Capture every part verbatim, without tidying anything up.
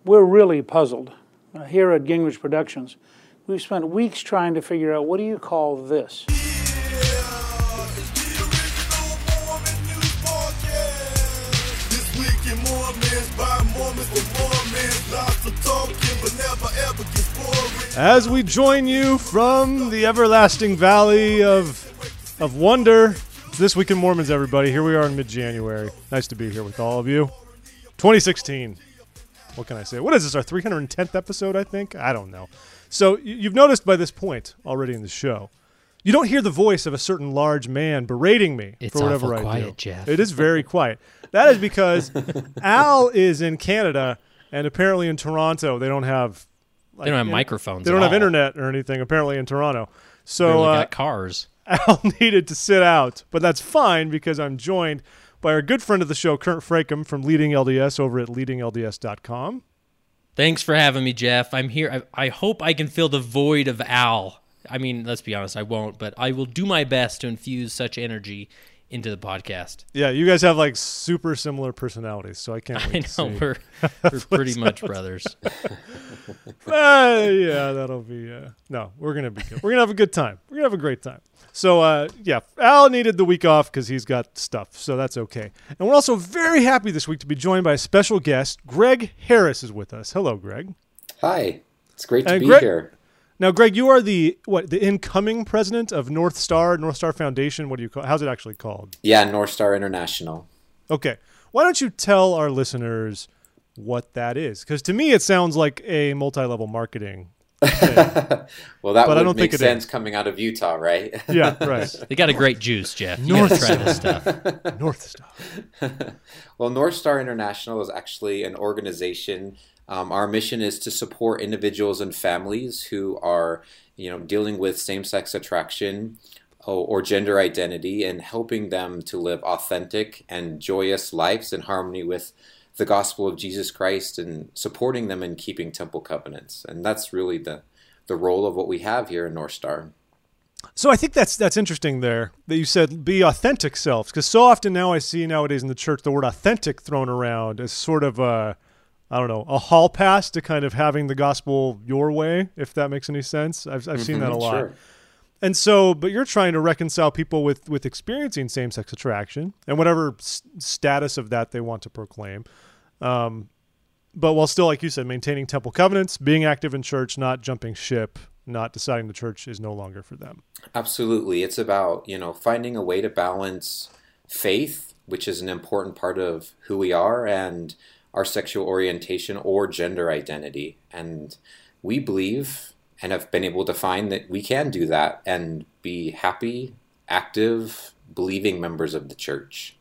we're really puzzled. Uh, here at Gingrich Productions, we've spent weeks trying to figure out, what do you call this? As we join you from the everlasting valley of of wonder, it's This Week in Mormons, everybody. Here we are in mid-January. Nice to be here with all of you. twenty sixteen. What can I say? What is this, our three hundred tenth episode, I think? I don't know. So you've noticed by this point already in the show, you don't hear the voice of a certain large man berating me it's for whatever awful I quiet, do. Jeff. It is very quiet. That is because Al is in Canada, and apparently in Toronto they don't have like, they don't have in, microphones. They don't at have all. internet or anything. Apparently in Toronto, so Barely uh, got cars. Al needed to sit out, but that's fine because I'm joined by our good friend of the show, Kurt Frakem from Leading L D S over at leading L D S dot com. Thanks for having me, Jeff. I'm here. I, I hope I can fill the void of Al. I mean, let's be honest, I won't, but I will do my best to infuse such energy into the podcast. Yeah, you guys have like super similar personalities, so I can't wait I to know see. we're we're pretty much brothers. uh, yeah, that'll be uh, no. We're gonna be good. We're gonna have a good time. We're gonna have a great time. So uh, yeah, Al needed the week off because he's got stuff, so that's okay. And we're also very happy this week to be joined by a special guest. Greg Harris is with us. Hello, Greg. Hi, it's great to And be Greg- here. Now, Greg, you are the what the incoming president of North Star, North Star Foundation. What do you call? How's it actually called? Yeah, North Star International. Okay, why don't you tell our listeners what that is? Because to me, it sounds like a multi-level marketing thing. Well, that But I would don't make think it sense is. coming out of Utah, right? Yeah, right. They got a great juice, Jeff. You North gotta try this stuff. North Star. Well, North Star International is actually an organization. Um, our mission is to support individuals and families who are, you know, dealing with same-sex attraction or, or gender identity, and helping them to live authentic and joyous lives in harmony with the gospel of Jesus Christ, and supporting them in keeping temple covenants. And that's really the, the role of what we have here in North Star. So I think that's that's interesting there that you said be authentic selves, because so often now I see nowadays in the church the word authentic thrown around as sort of a, I don't know, a hall pass to kind of having the gospel your way, if that makes any sense. I've I've seen that a lot. Sure. And so, but you're trying to reconcile people with, with experiencing same-sex attraction and whatever s- status of that they want to proclaim. Um, but while still, like you said, maintaining temple covenants, being active in church, not jumping ship, not deciding the church is no longer for them. Absolutely. It's about, you know, finding a way to balance faith, which is an important part of who we are, and our sexual orientation or gender identity. And we believe and have been able to find that we can do that and be happy, active, believing members of the church.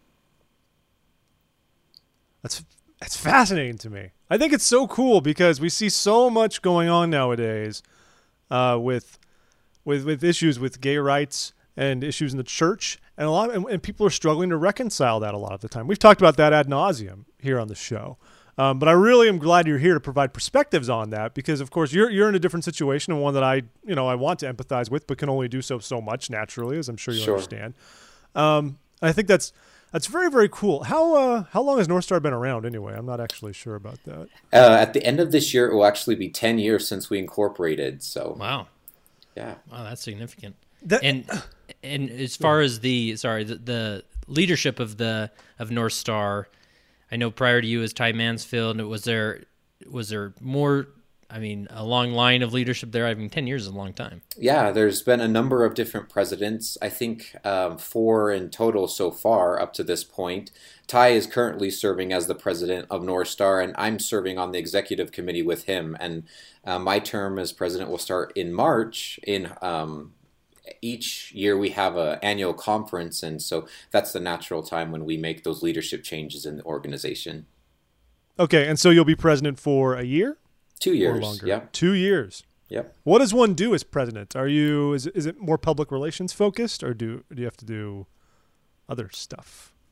That's that's fascinating to me. I think it's so cool because we see so much going on nowadays uh, with with with issues with gay rights and issues in the church, and a lot, and, and people are struggling to reconcile that a lot of the time. We've talked about that ad nauseum here on the show. Um, but I really am glad you're here to provide perspectives on that, because of course you're you're in a different situation, and one that I you know I want to empathize with, but can only do so so much naturally, as I'm sure you Sure. understand. Um, I think that's that's very very cool. How uh, how long has North Star been around anyway? I'm not actually sure about that. Uh, at the end of this year, it will actually be ten years since we incorporated. So, Wow. yeah. Wow, that's significant. That- and and as far as the sorry the, the leadership of the of North Star, I know prior to you as Ty Mansfield, was there was there more? I mean, a long line of leadership there. I mean, ten years is a long time. Yeah, there's been a number of different presidents. I think um, four in total so far up to this point. Ty is currently serving as the president of North Star, and I'm serving on the executive committee with him. And uh, my term as president will start in March. In um, each year we have an annual conference, and so that's the natural time when we make those leadership changes in the organization. Okay, and so you'll be president for a year Two or years. longer? Yep. Two years. Yep. What does one do as president? Are you is is it more public relations focused, or do do you have to do other stuff?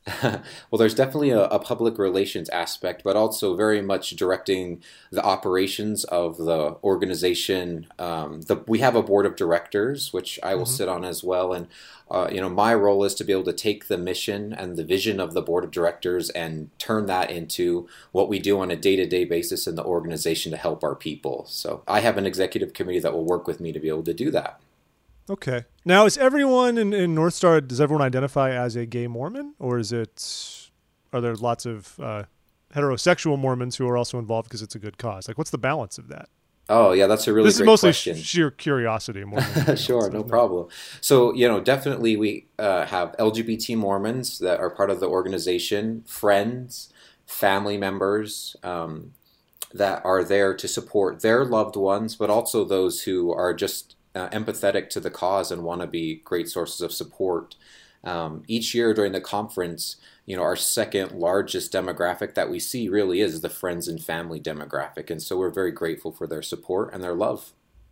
Well, there's definitely a, a public relations aspect, but also very much directing the operations of the organization. Um, the, we have a board of directors, which I will Mm-hmm. sit on as well. And, uh, you know, my role is to be able to take the mission and the vision of the board of directors and turn that into what we do on a day-to-day basis in the organization to help our people. So I have an executive committee that will work with me to be able to do that. Okay. Now, is everyone in, in North Star, does everyone identify as a gay Mormon, or is it, are there lots of uh, heterosexual Mormons who are also involved because it's a good cause? Like, what's the balance of that? Oh, yeah, that's a really This is great mostly question. sh- sheer curiosity more than anything Sure, else, no isn't it? problem. So, you know, definitely we uh, have L G B T Mormons that are part of the organization, friends, family members um, that are there to support their loved ones, but also those who are just uh, empathetic to the cause and want to be great sources of support. Um, each year during the conference, you know, our second largest demographic that we see really is the friends and family demographic. And so we're very grateful for their support and their love.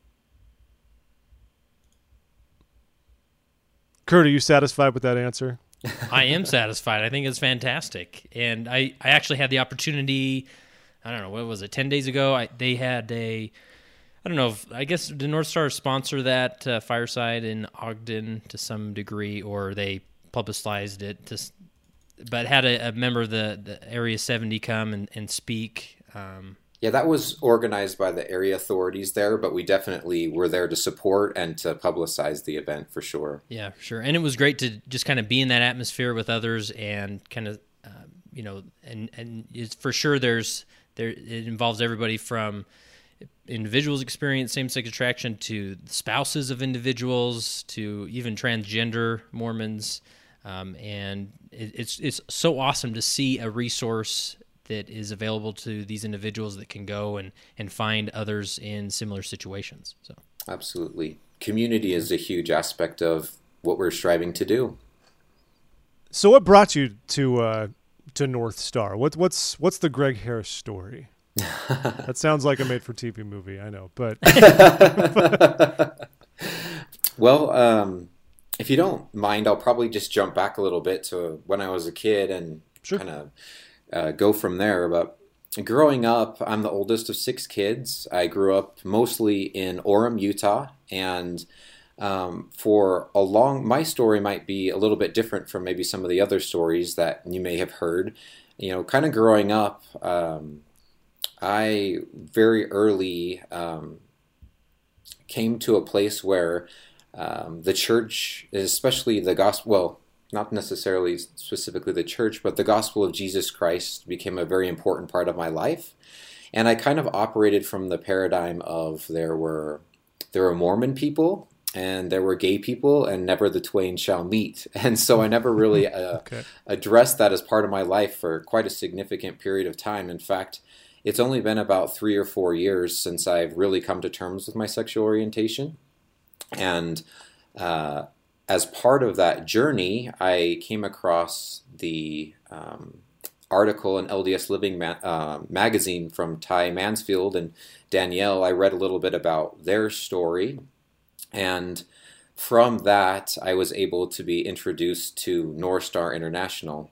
Kurt, are you satisfied with that answer? I am satisfied. I think it's fantastic. And I, I actually had the opportunity, I don't know, what was it, ten days ago? I, they had a, I don't know, if, I guess did North Star sponsor that uh, fireside in Ogden to some degree, or they publicized it, to, but had a, a member of the, the Area seventy come and, and speak. Um, Yeah, that was organized by the area authorities there, but we definitely were there to support and to publicize the event for sure. Yeah, sure. And it was great to just kind of be in that atmosphere with others and kind of, uh, you know, and, and it's for sure there's, there, it involves everybody from individuals experience same-sex attraction to spouses of individuals to even transgender Mormons. Um, and it, it's, it's so awesome to see a resource that is available to these individuals that can go and, and find others in similar situations. So Absolutely. Community is a huge aspect of what we're striving to do. So what brought you to uh, to North Star? What, what's what's the Greg Harris story? That sounds like a made-for-T V movie, I know, but Well, um, if you don't mind, I'll probably just jump back a little bit to when I was a kid and Sure. kind of uh, go from there. But growing up, I'm the oldest of six kids. I grew up mostly in Orem, Utah, and um, for a long, my story might be a little bit different from maybe some of the other stories that you may have heard. You know, kind of growing up, um, I very early um, came to a place where um, the church, especially the gospel, well, not necessarily specifically the church, but the gospel of Jesus Christ became a very important part of my life. And I kind of operated from the paradigm of there were there were Mormon people and there were gay people, and never the twain shall meet. And so I never really uh, okay. addressed that as part of my life for quite a significant period of time. In fact, it's only been about three or four years since I've really come to terms with my sexual orientation. And uh, as part of that journey, I came across the um, article in L D S Living ma- uh, magazine from Ty Mansfield and Danielle. I read a little bit about their story, and from that, I was able to be introduced to North Star International.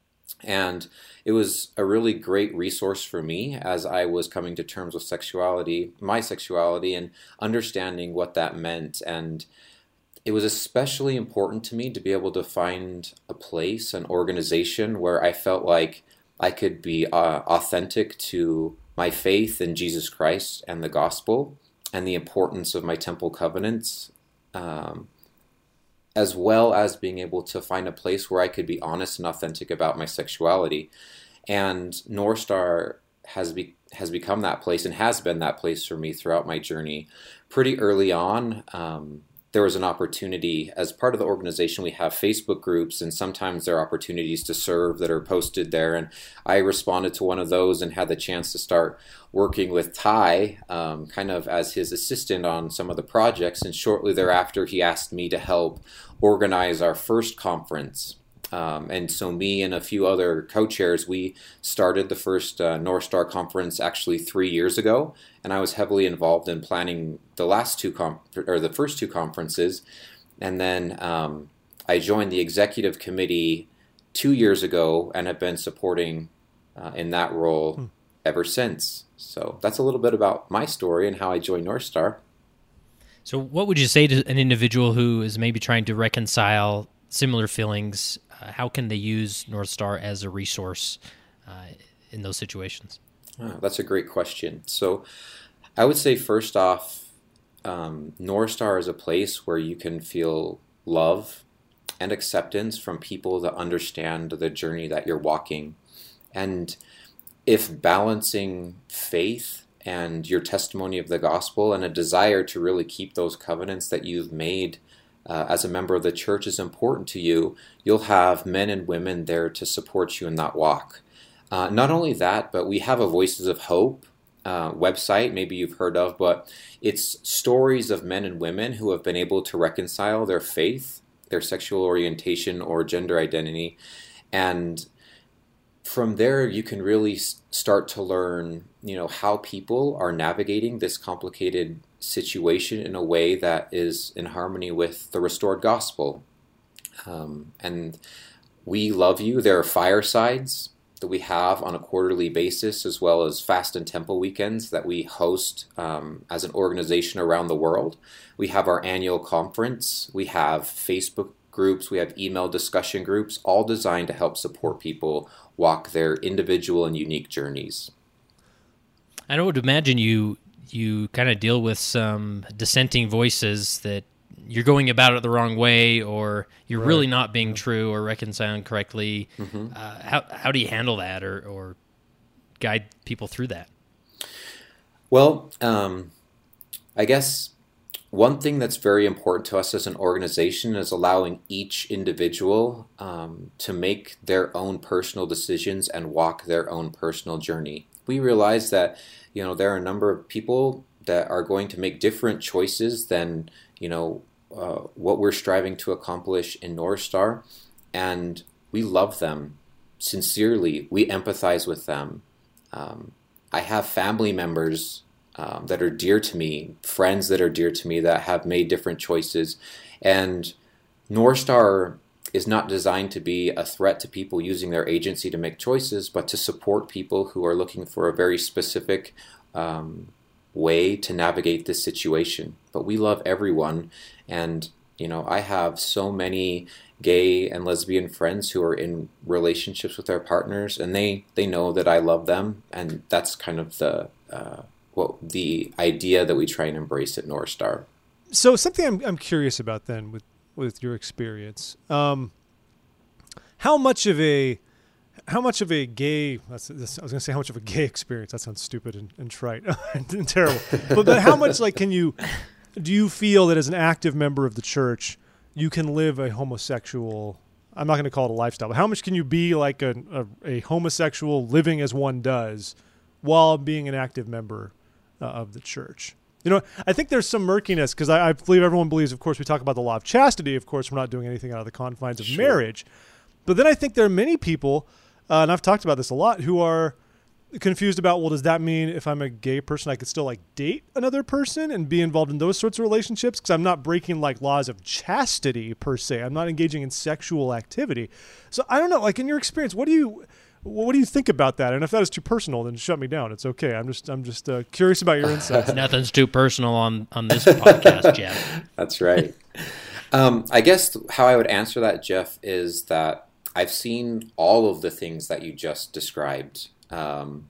And it was a really great resource for me as I was coming to terms with sexuality, my sexuality, and understanding what that meant. And it was especially important to me to be able to find a place, an organization where I felt like I could be uh, authentic to my faith in Jesus Christ and the gospel and the importance of my temple covenants, um, as well as being able to find a place where I could be honest and authentic about my sexuality. And North Star has be, has become that place and has been that place for me throughout my journey. Pretty early on, um, there was an opportunity. As part of the organization, we have Facebook groups, and sometimes there are opportunities to serve that are posted there. And I responded to one of those and had the chance to start working with Ty, um, kind of as his assistant on some of the projects. And shortly thereafter, he asked me to help organize our first conference. Um, and so me and a few other co-chairs, we started the first uh, North Star conference actually three years ago. And I was heavily involved in planning the last two com- or the first two conferences. And then um, I joined the executive committee two years ago and have been supporting uh, in that role hmm. ever since. So that's a little bit about my story and how I joined North Star. So what would you say to an individual who is maybe trying to reconcile similar feelings? Uh, how can they use North Star as a resource uh, in those situations? Oh, that's a great question. So I would say first off, um, North Star is a place where you can feel love and acceptance from people that understand the journey that you're walking. And if balancing faith and your testimony of the gospel and a desire to really keep those covenants that you've made uh, as a member of the church is important to you, you'll have men and women there to support you in that walk. Uh, not only that, but we have a Voices of Hope uh, website, maybe you've heard of, but it's stories of men and women who have been able to reconcile their faith, their sexual orientation, or gender identity. And from there, you can really start to learn, you know, how people are navigating this complicated situation in a way that is in harmony with the restored gospel. Um, and we love you. There are firesides that we have on a quarterly basis, as well as fast and temple weekends that we host um, as an organization around the world. We have our annual conference. We have Facebook groups. We have email discussion groups, all designed to help support people walk their individual and unique journeys. I would imagine you you kind of deal with some dissenting voices that you're going about it the wrong way, or you're right. really not being true or reconciling correctly. Mm-hmm. Uh, how how do you handle that, or or guide people through that? Well, um, I guess one thing that's very important to us as an organization is allowing each individual um, to make their own personal decisions and walk their own personal journey. We realize that, you know, there are a number of people that are going to make different choices than, you know, uh, what we're striving to accomplish in North Star, and we love them sincerely. We empathize with them. Um, I have family members Um, that are dear to me, friends that are dear to me that have made different choices. And North Star is not designed to be a threat to people using their agency to make choices, but to support people who are looking for a very specific um, way to navigate this situation. But we love everyone. And, you know, I have so many gay and lesbian friends who are in relationships with their partners, and they, they know that I love them. And that's kind of the... Uh, Well, the idea that we try and embrace at North Star. So something I'm I'm curious about then with, with your experience, um, how much of a how much of a gay that's, that's, I was going to say how much of a gay experience, that sounds stupid and, and trite and terrible, but, but how much like can you do you feel that as an active member of the church you can live a homosexual, I'm not going to call it a lifestyle, but how much can you be like a, a, a homosexual living as one does while being an active member Uh, of the church? You know, I think there's some murkiness because I, I believe everyone believes, of course, we talk about the law of chastity. Of course, we're not doing anything out of the confines of sure. marriage. But then I think there are many people, uh, and I've talked about this a lot, who are confused about, well, does that mean if I'm a gay person, I could still like date another person and be involved in those sorts of relationships? Because I'm not breaking like laws of chastity per se. I'm not engaging in sexual activity. So I don't know, like in your experience, what do you... What do you think about that? And if that is too personal, then shut me down. It's okay. I'm just I'm just uh, curious about your insights. Nothing's too personal on, on this podcast, Jeff. That's right. Um, I guess how I would answer that, Jeff, is that I've seen all of the things that you just described. Um,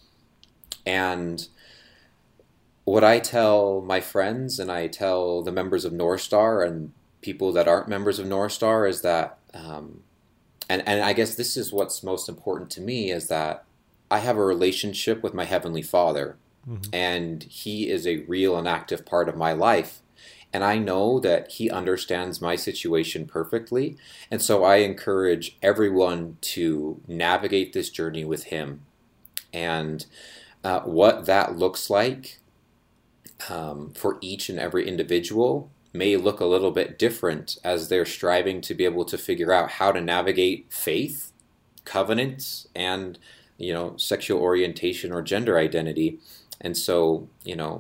and what I tell my friends and I tell the members of North Star and people that aren't members of North Star is that um, And and I guess this is what's most important to me is that I have a relationship with my Heavenly Father, mm-hmm. and He is a real and active part of my life. And I know that He understands my situation perfectly. And so I encourage everyone to navigate this journey with Him. And uh, what that looks like um, for each and every individual may look a little bit different as they're striving to be able to figure out how to navigate faith, covenants, and, you know, sexual orientation or gender identity. And so, you know,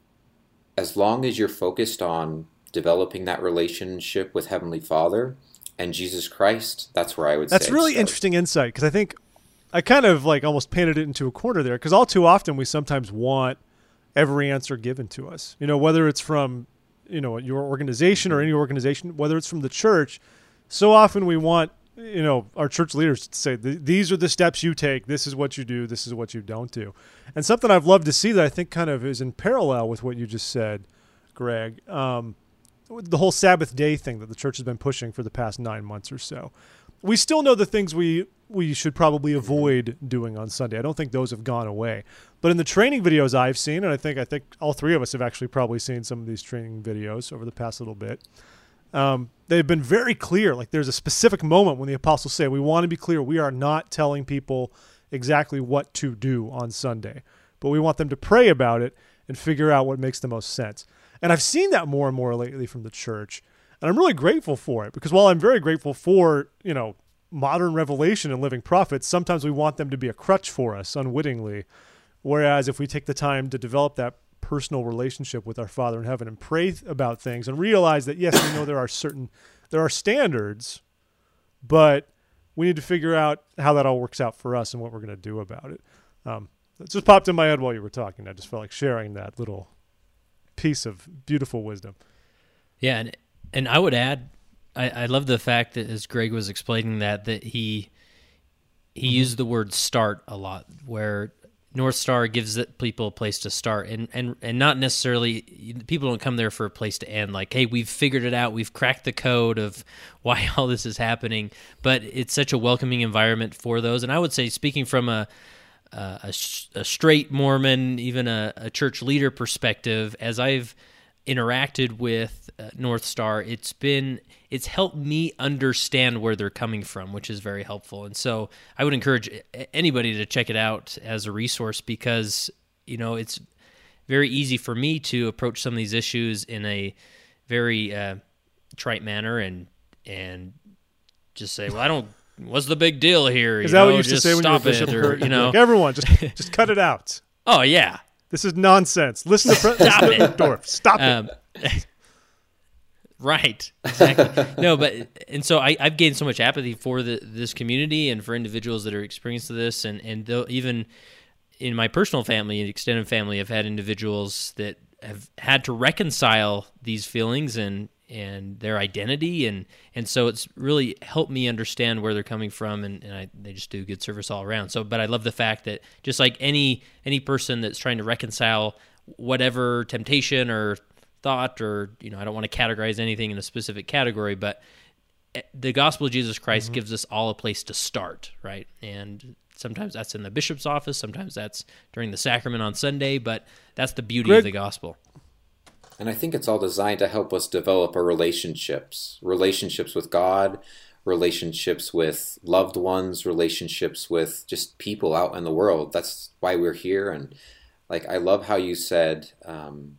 as long as you're focused on developing that relationship with Heavenly Father and Jesus Christ. That's where I would That's say really start. interesting insight, because I think I kind of like almost painted it into a corner there, because all too often we sometimes want every answer given to us. You know, whether it's from, you know, your organization or any organization, whether it's from the church, so often we want, you know, our church leaders to say, these are the steps you take, this is what you do, this is what you don't do. And something I've loved to see that I think kind of is in parallel with what you just said, Greg, um, the whole Sabbath day thing that the church has been pushing for the past nine months or so. We still know the things we, we should probably avoid doing on Sunday. I don't think those have gone away. But in the training videos I've seen, and I think I think all three of us have actually probably seen some of these training videos over the past little bit, um, they've been very clear. Like there's a specific moment when the apostles say, we want to be clear, we are not telling people exactly what to do on Sunday, but we want them to pray about it and figure out what makes the most sense. And I've seen that more and more lately from the church. And I'm really grateful for it, because while I'm very grateful for, you know, modern revelation and living prophets, sometimes we want them to be a crutch for us unwittingly. Whereas if we take the time to develop that personal relationship with our Father in heaven and pray about things and realize that, yes, we know there are certain, there are standards, but we need to figure out how that all works out for us and what we're going to do about it. Um, it just popped in my head while you were talking. I just felt like sharing that little piece of beautiful wisdom. Yeah, and and I would add, I, I love the fact that as Greg was explaining that, that he he mm-hmm. used the word start a lot, where North Star gives people a place to start, and, and, and not necessarily, people don't come there for a place to end, like, hey, we've figured it out, we've cracked the code of why all this is happening, but it's such a welcoming environment for those. And I would say, speaking from a a, a straight Mormon, even a, a church leader perspective, as I've interacted with uh, North Star, it's been it's helped me understand where they're coming from, which is very helpful. And so I would encourage anybody to check it out as a resource, because you know it's very easy for me to approach some of these issues in a very uh, trite manner and and just say, well, I don't. What's the big deal here? Is you that know, what you used to just say when you were stop Bishop it, or, Curtin? you know, Like, everyone, just just cut it out. oh yeah. This is nonsense. Listen to Pre- Stop it. Dorf. Stop Um, it. Right, exactly. No, but and so I, I've gained so much apathy for the, this community and for individuals that are experiencing this, and and though even in my personal family and extended family, I've had individuals that have had to reconcile these feelings and and their identity, and and so it's really helped me understand where they're coming from, and, and I, they just do good service all around. So, but I love the fact that just like any any person that's trying to reconcile whatever temptation or thought, or you know, I don't want to categorize anything in a specific category, but the gospel of Jesus Christ mm-hmm. gives us all a place to start, right? And sometimes that's in the bishop's office, sometimes that's during the sacrament on Sunday, but that's the beauty Greg, of the gospel. And I think it's all designed to help us develop our relationships, relationships with God, relationships with loved ones, relationships with just people out in the world. That's why we're here. And like, I love how you said um,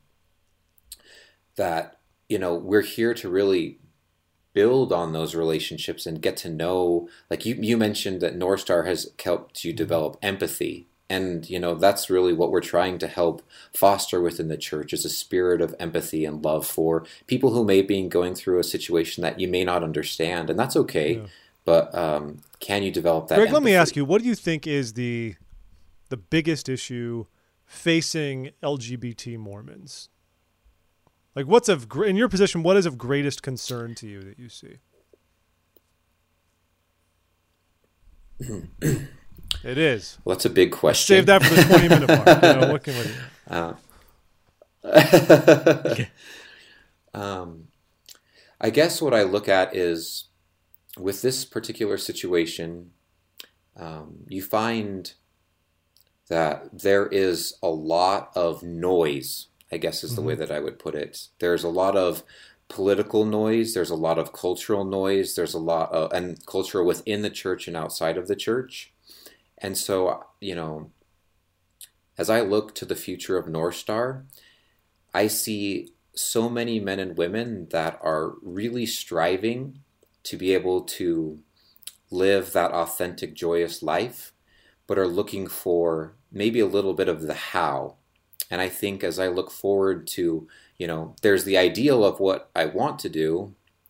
that, you know, we're here to really build on those relationships and get to know, like you, you mentioned that North Star has helped you develop empathy. And, you know, that's really what we're trying to help foster within the church, is a spirit of empathy and love for people who may be going through a situation that you may not understand. And that's okay. Yeah. But um, can you develop that Greg, empathy? let me ask you, what do you think is the the biggest issue facing L G B T Mormons? Like, what's of, in your position, what is of greatest concern to you that you see? It is. Well, that's a big question. Save that for the twenty minute mark. You know, what can we do? Uh, um, I guess what I look at is, with this particular situation, um, you find that there is a lot of noise, I guess is the mm-hmm. way that I would put it. There's a lot of political noise. There's a lot of cultural noise. There's a lot of, and culture within the church and outside of the church. And so, you know, as I look to the future of North Star, I see so many men and women that are really striving to be able to live that authentic, joyous life, but are looking for maybe a little bit of the how. And I think as I look forward to, you know, there's the ideal of what I want to do,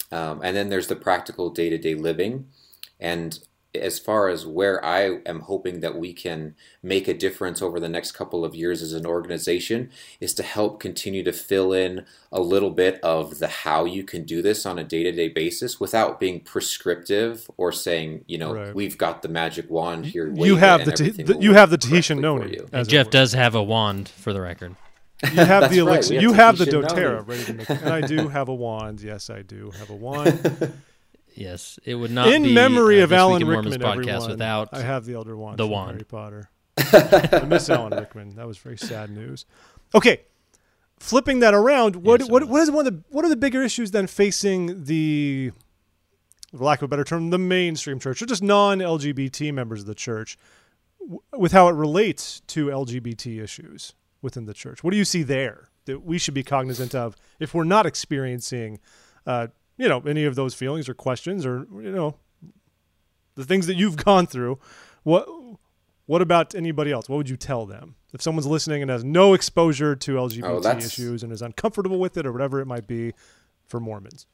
Um, and then there's the practical day-to-day living. And as far as where I am hoping that we can make a difference over the next couple of years as an organization is to help continue to fill in a little bit of the how you can do this on a day-to-day basis without being prescriptive or saying, you know, Right. we've got the magic wand here. You wave have it the, and t- everything the will you work have the correctly Tahitian for noni. you. And as it Jeff were. does have a wand, for the record. You have That's the right, elixir. we have You have the Tahitian doTERRA noni. ready to make. And I do have a wand. Yes, I do have a wand. Yes, it would not In be memory uh, of This Week Alan in Mormons Rickman, podcast everyone. without I have the Elder Wand the from wand. Harry Potter. I miss Alan Rickman. That was very sad news. Okay, flipping that around, what Yes, it what was. what is one of the what are the bigger issues then facing the, for lack of a better term, the mainstream church, or just non-L G B T members of the church, w- with how it relates to L G B T issues within the church? What do you see there that we should be cognizant of if we're not experiencing, uh, you know, any of those feelings or questions, or you know, the things that you've gone through? What what about anybody else? What would you tell them if someone's listening and has no exposure to L G B T Oh, that's- issues and is uncomfortable with it or whatever it might be for Mormons?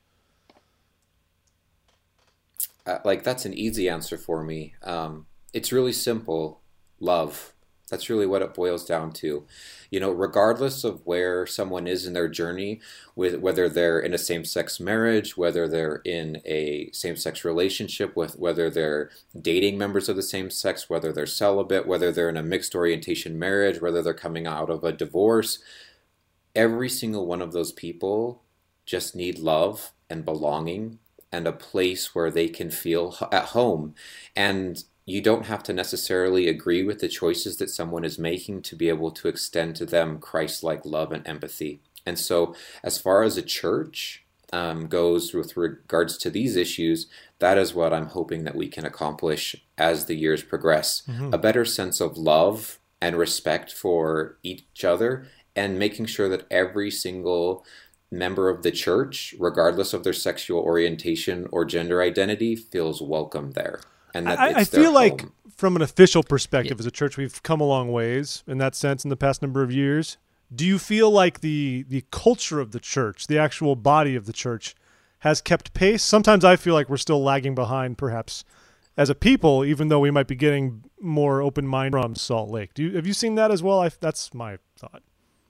Uh, like, that's an easy answer for me. Um, it's really simple. Love. That's really what it boils down to. You know, regardless of where someone is in their journey, with whether they're in a same-sex marriage, whether they're in a same-sex relationship, with whether they're dating members of the same sex, whether they're celibate, whether they're in a mixed orientation marriage, whether they're coming out of a divorce, every single one of those people just need love and belonging and a place where they can feel h- at home. And you don't have to necessarily agree with the choices that someone is making to be able to extend to them Christ-like love and empathy. And so as far as a church um, goes with regards to these issues, that is what I'm hoping that we can accomplish as the years progress. A better sense of love and respect for each other, and making sure that every single member of the church, regardless of their sexual orientation or gender identity, feels welcome there. And that I, I it's their feel like home. from an official perspective as a church, we've come a long ways in that sense in the past number of years. Do you feel like the the culture of the church, the actual body of the church, has kept pace? Sometimes I feel like we're still lagging behind, perhaps, as a people, even though we might be getting more open mind from Salt Lake. Do you, have you seen that as well? I, that's my thought.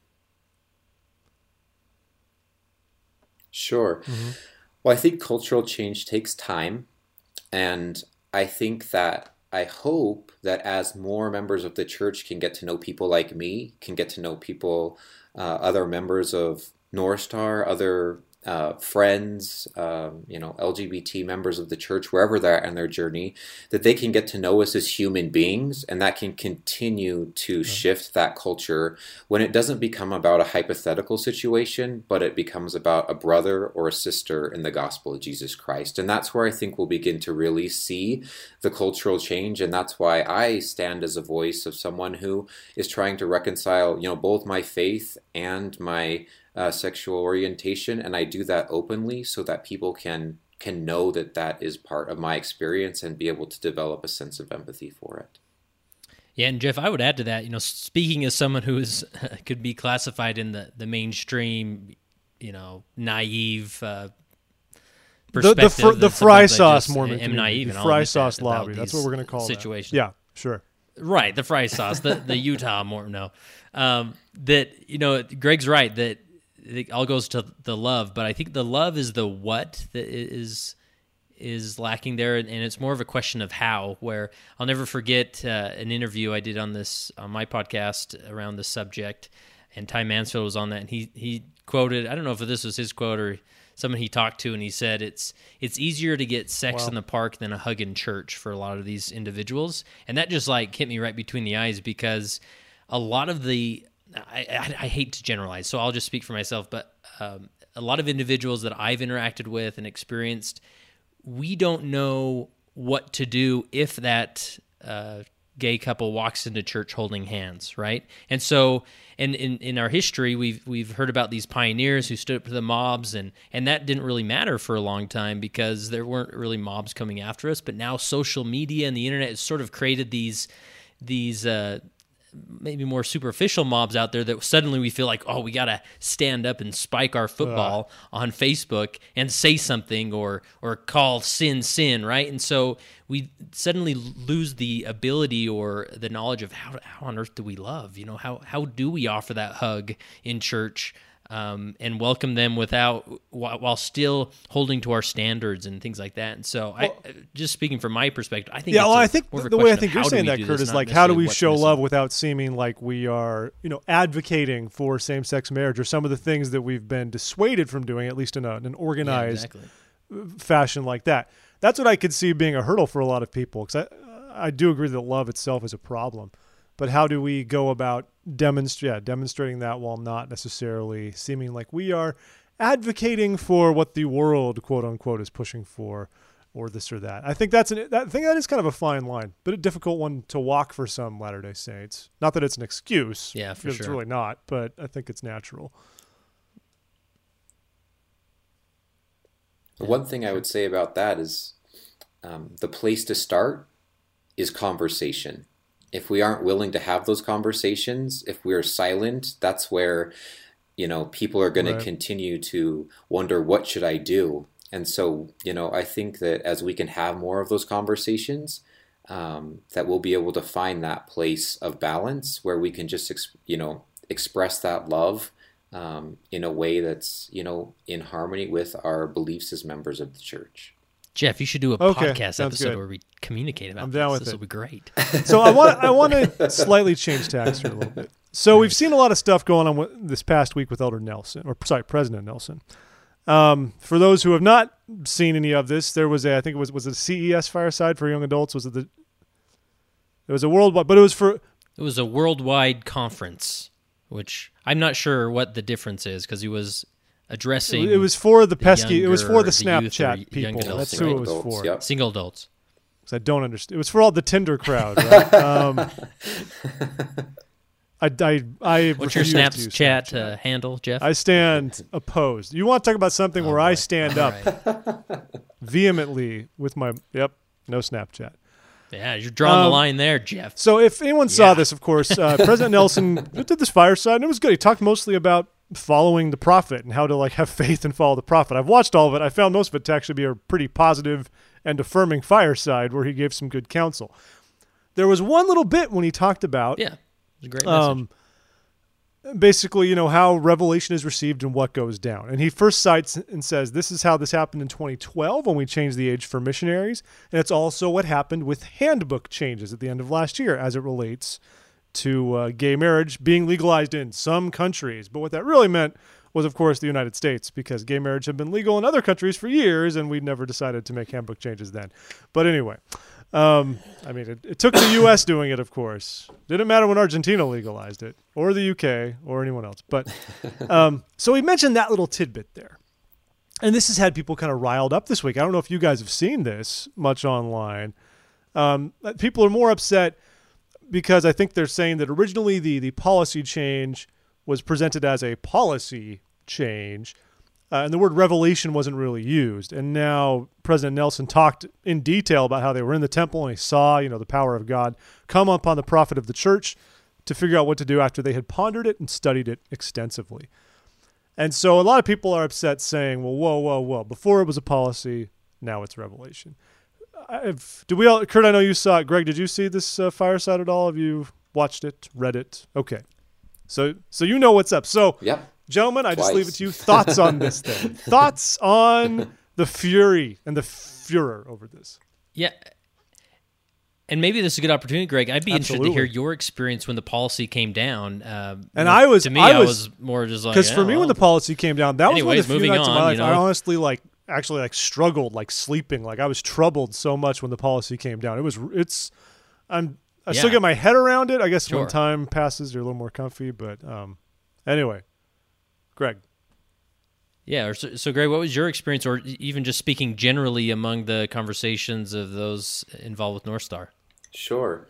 Sure. Well, I think cultural change takes time. And I think that I hope that as more members of the church can get to know people like me, can get to know people, uh, other members of North Star, other uh, friends, um, you know, L G B T members of the church, wherever they're at in their journey, that they can get to know us as human beings, and that can continue to shift that culture when it doesn't become about a hypothetical situation, but it becomes about a brother or a sister in the gospel of Jesus Christ. And that's where I think we'll begin to really see the cultural change. And that's why I stand as a voice of someone who is trying to reconcile, you know, both my faith and my uh, sexual orientation. And I do that openly so that people can can know that that is part of my experience and be able to develop a sense of empathy for it. Yeah, and Jeff, I would add to that, you know, speaking as someone who is could be classified in the, the mainstream, you know, naive uh, The, the, perspective. fr- the that fry sometimes I sauce just Mormon am community, naive, the and I'll fry admit sauce that about lobby. That's what these we're going to call situations. that. Yeah, sure. Right, the fry sauce, the the Utah more no. Um, that you know, Greg's right that it all goes to the love, but I think the love is the what that is is lacking there, and, and it's more of a question of how. Where I'll never forget uh, an interview I did on this on my podcast around this subject, and Ty Mansfield was on that, and he he quoted, I don't know if this was his quote or someone he talked to, and he said it's it's easier to get sex Wow. in the park than a hug in church for a lot of these individuals, and that just like hit me right between the eyes, because a lot of the I, I, I hate to generalize, so I'll just speak for myself, but um, a lot of individuals that I've interacted with and experienced, we don't know what to do if that uh, gay couple walks into church holding hands, right? And so, and in, in our history, we've we've heard about these pioneers who stood up to the mobs, and and that didn't really matter for a long time because there weren't really mobs coming after us. But now social media and the internet has sort of created these these uh, maybe more superficial mobs out there that suddenly we feel like, oh, we got to stand up and spike our football uh. on Facebook and say something or or call sin sin, right? And so we suddenly lose the ability or the knowledge of how, how on earth do we love? You know, how how do we offer that hug in church? Um, and welcome them without while, while still holding to our standards and things like that. And so, well, I just speaking from my perspective, I think yeah. it's well, a, I think the way I think you're saying that, Kurt, this, is like how do we show love without seeming like we are, you know, advocating for same-sex marriage or some of the things that we've been dissuaded from doing, at least in, a, in an organized yeah, exactly. fashion like that. That's what I could see being a hurdle for a lot of people, because I I do agree that love itself is a problem. But how do we go about demonst- yeah, demonstrating that while not necessarily seeming like we are advocating for what the world, quote unquote, is pushing for, or this or that? I think that's an, that, I think that is kind of a fine line, but a difficult one to walk for some Latter-day Saints. Not that it's an excuse. Yeah, for because sure. It's really not, but I think it's natural. One thing I would say about that is um, the place to start is conversation. If we aren't willing to have those conversations, if we're silent, that's where, you know, people are going right. to continue to wonder, what should I do? And so, you know, I think that as we can have more of those conversations, um, that we'll be able to find that place of balance where we can just, ex- you know, express that love um, in a way that's, you know, in harmony with our beliefs as members of the church. Jeff, you should do a okay, podcast episode good. where we communicate about I'm down this. with This it. will be great. So I want I want to slightly change tacks here a little bit. So we've seen a lot of stuff going on with, this past week with Elder Nelson, or sorry, President Nelson. Um, for those who have not seen any of this, there was a I think it was was it a C E S fireside for young adults. Was it the? It was a worldwide, but it was for. It was a worldwide conference, which I'm not sure what the difference is because he was. Addressing it was for the pesky younger, it was for the the Snapchat youth people. adults, That's who it was adults, for. Yep. Single adults. I don't understand. It was for all the Tinder crowd, right? um, I, I, I What's your Snapchat uh, handle, Jeff? I stand opposed. You want to talk about something oh, where boy. I stand all up right. vehemently with my yep, no Snapchat. Yeah, you're drawing um, the line there, Jeff. So if anyone yeah. saw this, of course, uh, President Nelson did this fireside, and it was good. He talked mostly about following the prophet and how to like have faith and follow the prophet. I've watched all of it. I found most of it to actually be a pretty positive and affirming fireside where he gave some good counsel. There was one little bit when he talked about yeah, it was a great message. Um, basically, you know, how revelation is received and what goes down. And he first cites and says, this is how this happened in twenty twelve when we changed the age for missionaries. And it's also what happened with handbook changes at the end of last year as it relates to uh, gay marriage being legalized in some countries. But what that really meant was, of course, the United States, because gay marriage had been legal in other countries for years, and we never decided to make handbook changes then. But anyway, um, I mean, it, it took the U S doing it, of course. Didn't matter when Argentina legalized it, or the U K, or anyone else. But um, so he mentioned that little tidbit there. And this has had people kind of riled up this week. I don't know if you guys have seen this much online. Um, people are more upset because I think they're saying that originally the, the policy change was presented as a policy change, uh, and the word revelation wasn't really used. And now President Nelson talked in detail about how they were in the temple and he saw, you know, the power of God come upon the prophet of the church to figure out what to do after they had pondered it and studied it extensively. And so a lot of people are upset saying, well, whoa, whoa, whoa, before it was a policy, now it's revelation. I've, do we all, Kurt, I know you saw it. Greg, did you see this uh, fireside at all? Have you watched it, read it? Okay. So so you know what's up. So, yep. Gentlemen, I Twice. just leave it to you. Thoughts on this thing? Thoughts on the fury and the furor over this? Yeah. And maybe this is a good opportunity, Greg. I'd be Absolutely. interested to hear your experience when the policy came down. Um, and I was, to me, I I was, was more just like, because yeah, for me, well, when the policy came down, that anyways, was one of the few moving nights on, of my life. you know? I honestly like actually like struggled, like sleeping. Like I was troubled so much when the policy came down. It was, it's, I'm, I still Yeah. get my head around it. I guess Sure. when time passes, you're a little more comfy. But um, anyway, Greg. Yeah. Or so, so, Greg, what was your experience, or even just speaking generally among the conversations of those involved with North Star? Sure.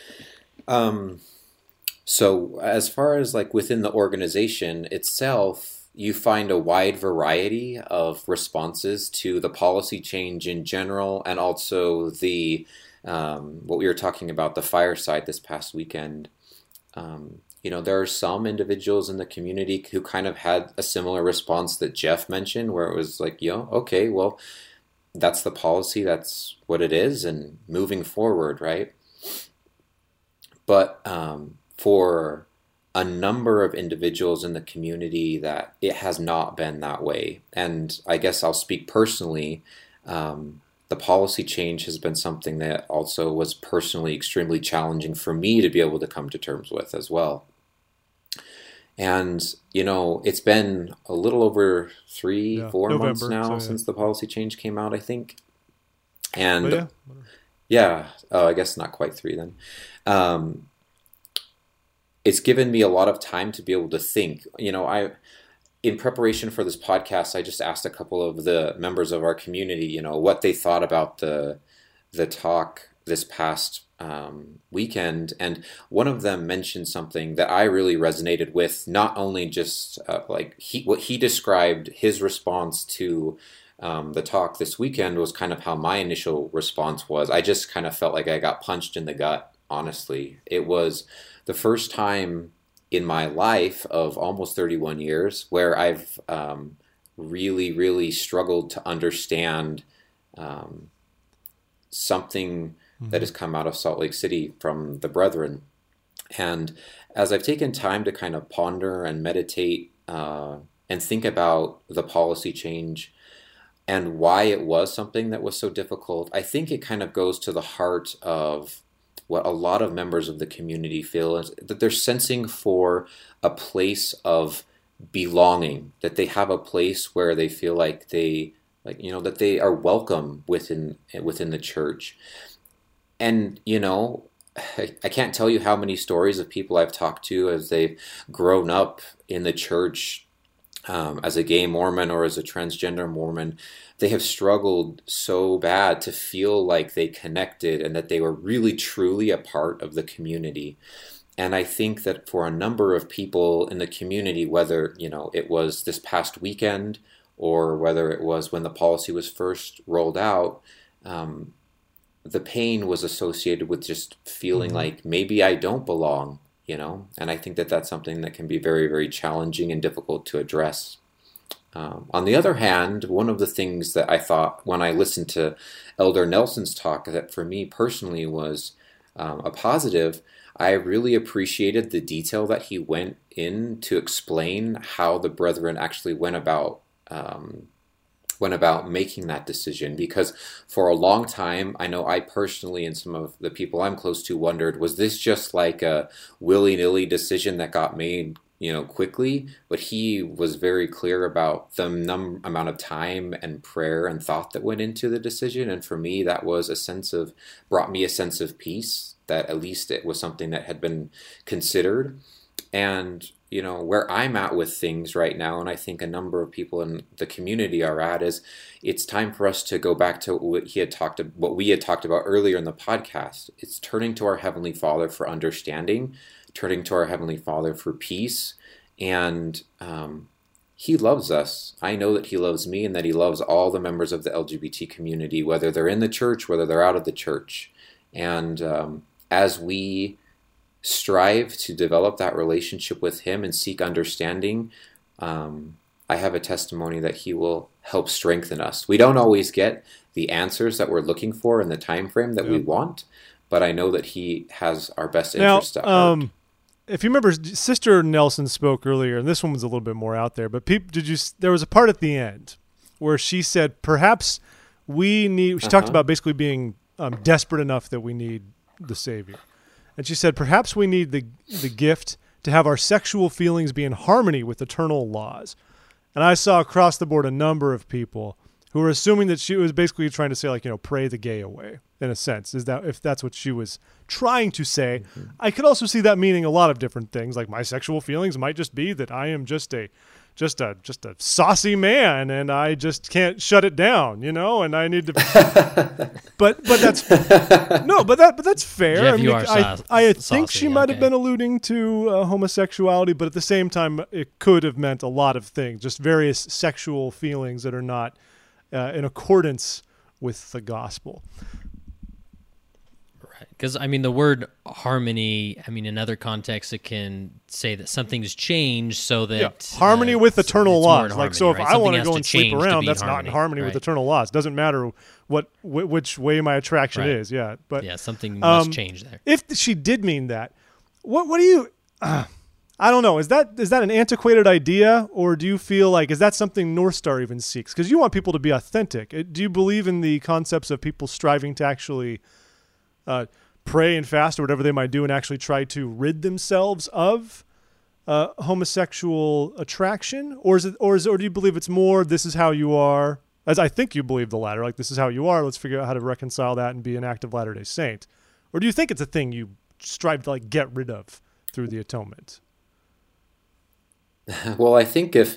Um, so as far as like within the organization itself, you find a wide variety of responses to the policy change in general, and also the um, what we were talking about, the fireside this past weekend. um, you know, there are some individuals in the community who kind of had a similar response that Jeff mentioned, where it was like, you know, okay, well, that's the policy, that's what it is, and moving forward, right? But um, for a number of individuals in the community that it has not been that way. And I guess I'll speak personally. Um, the policy change has been something that also was personally extremely challenging for me to be able to come to terms with as well. And, you know, it's been a little over three, yeah, four November, months now so, yeah. since the policy change came out, I think. And yeah, yeah oh, I guess not quite three then. Um, it's given me a lot of time to be able to think. You know, I, in preparation for this podcast, I just asked a couple of the members of our community, you know, what they thought about the the talk this past um, weekend. And one of them mentioned something that I really resonated with, not only just uh, like he, what he described his response to um, the talk this weekend was kind of how my initial response was. I just kind of felt like I got punched in the gut, honestly. It was the first time in my life of almost thirty-one years where I've um, really, really struggled to understand um, something mm-hmm. that has come out of Salt Lake City from the brethren. And as I've taken time to kind of ponder and meditate uh, and think about the policy change and why it was something that was so difficult, I think it kind of goes to the heart of what a lot of members of the community feel is that they're sensing for a place of belonging, that they have a place where they feel like they, like, you know, that they are welcome within, within the church. And, you know, I, I can't tell you how many stories of people I've talked to as they've grown up in the church, um, as a gay Mormon or as a transgender Mormon. They have struggled so bad to feel like they connected and that they were really truly a part of the community. And I think that for a number of people in the community, whether, you know, it was this past weekend or whether it was when the policy was first rolled out, um, the pain was associated with just feeling mm-hmm. like maybe I don't belong, you know. And I think that that's something that can be very, very challenging and difficult to address. Um, on the other hand, one of the things that I thought when I listened to Elder Nelson's talk that for me personally was um, a positive, I really appreciated the detail that he went in to explain how the brethren actually went about um, went about making that decision. Because for a long time, I know I personally and some of the people I'm close to wondered, was this just like a willy-nilly decision that got made, you know, quickly? But he was very clear about the num- amount of time and prayer and thought that went into the decision. And for me, that was a sense of, brought me a sense of peace, that at least it was something that had been considered. And, you know, where I'm at with things right now, and I think a number of people in the community are at, is it's time for us to go back to what he had talked, what we had talked about earlier in the podcast. It's turning to our Heavenly Father for understanding, turning to our Heavenly Father for peace. And um, He loves us. I know that He loves me and that He loves all the members of the L G B T community, whether they're in the church, whether they're out of the church. And um, as we strive to develop that relationship with Him and seek understanding, um, I have a testimony that He will help strengthen us. We don't always get the answers that we're looking for in the time frame that yep. we want, but I know that He has our best interest at heart. Um, if you remember, Sister Nelson spoke earlier, and this one was a little bit more out there, but peop, did you? There was a part at the end where she said, perhaps we need, she uh-huh. talked about basically being um, desperate enough that we need the Savior. And she said, perhaps we need the the gift to have our sexual feelings be in harmony with eternal laws. And I saw across the board a number of people who were assuming that she was basically trying to say, like, you know, pray the gay away, in a sense, is that if that's what she was trying to say. Mm-hmm. I could also see that meaning a lot of different things. Like, my sexual feelings might just be that I am just a just a just a saucy man and I just can't shut it down, you know, and I need to but but that's no but that but that's fair. Jeff, I mean, you are I, saucy, I think she might okay. have been alluding to uh, homosexuality, but at the same time it could have meant a lot of things, just various sexual feelings that are not uh, in accordance with the gospel. because I mean the word harmony. I mean in other contexts it can say that something's changed so that yeah. harmony uh, with eternal it's more in laws. Like harmony, so, if right? I want Something to has go and sleep change to around, be that's not in harmony with right? eternal laws. Doesn't matter what wh- which way my attraction Right. is. Yeah, but Yeah, something must um, change there. if she did mean that, what what do you? Uh, I don't know. Is that is that an antiquated idea, or do you feel like is that something North Star even seeks? Because you want people to be authentic. Uh, Do you believe in the concepts of people striving to actually uh, pray and fast or whatever they might do, and actually try to rid themselves of uh, homosexual attraction, or is it, or is, or do you believe it's more this is how you are? As I think you believe the latter, like this is how you are. Let's figure out how to reconcile that and be an active Latter-day Saint, or do you think it's a thing you strive to like get rid of through the atonement? Well, I think if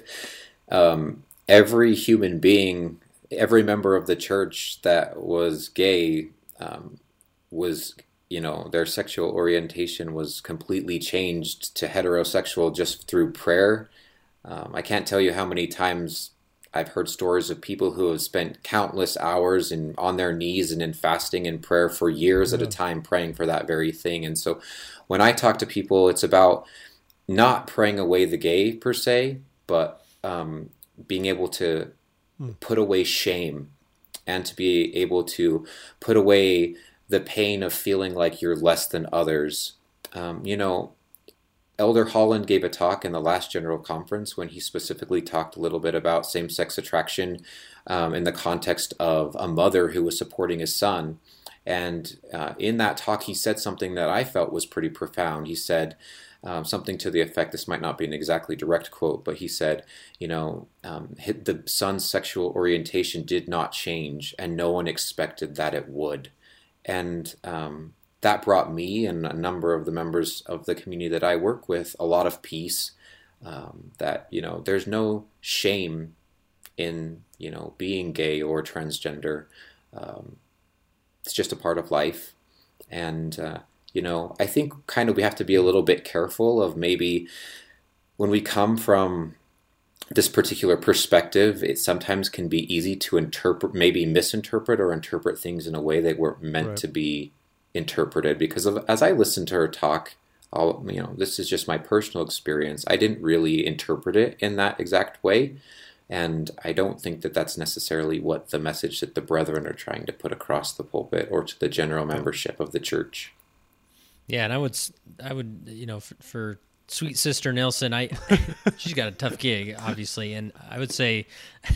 um, every human being, every member of the church that was gay um, was, you know, their sexual orientation was completely changed to heterosexual just through prayer. Um, I can't tell you how many times I've heard stories of people who have spent countless hours in, on their knees and in fasting and prayer for years yeah. at a time praying for that very thing. And so when I talk to people, it's about not praying away the gay per se, but um, being able to hmm. put away shame and to be able to put away the pain of feeling like you're less than others. Um, you know, Elder Holland gave a talk in the last General Conference when he specifically talked a little bit about same-sex attraction um, in the context of a mother who was supporting his son. And uh, in that talk, he said something that I felt was pretty profound. He said, Um, something to the effect, this might not be an exactly direct quote, but he said, you know, um, the son's sexual orientation did not change and no one expected that it would. And um, that brought me and a number of the members of the community that I work with a lot of peace, um, that, you know, there's no shame in, you know, being gay or transgender. Um, it's just a part of life. And, uh, You know, I think kind of we have to be a little bit careful of maybe when we come from this particular perspective, it sometimes can be easy to interpret, maybe misinterpret or interpret things in a way that weren't meant right. to be interpreted. Because of, as I listened to her talk, I'll, you know, this is just my personal experience. I didn't really interpret it in that exact way. And I don't think that that's necessarily what the message that the brethren are trying to put across the pulpit or to the general membership of the church. Yeah, and I would, I would, you know, for, for sweet sister Nelson, I, she's got a tough gig, obviously, and I would say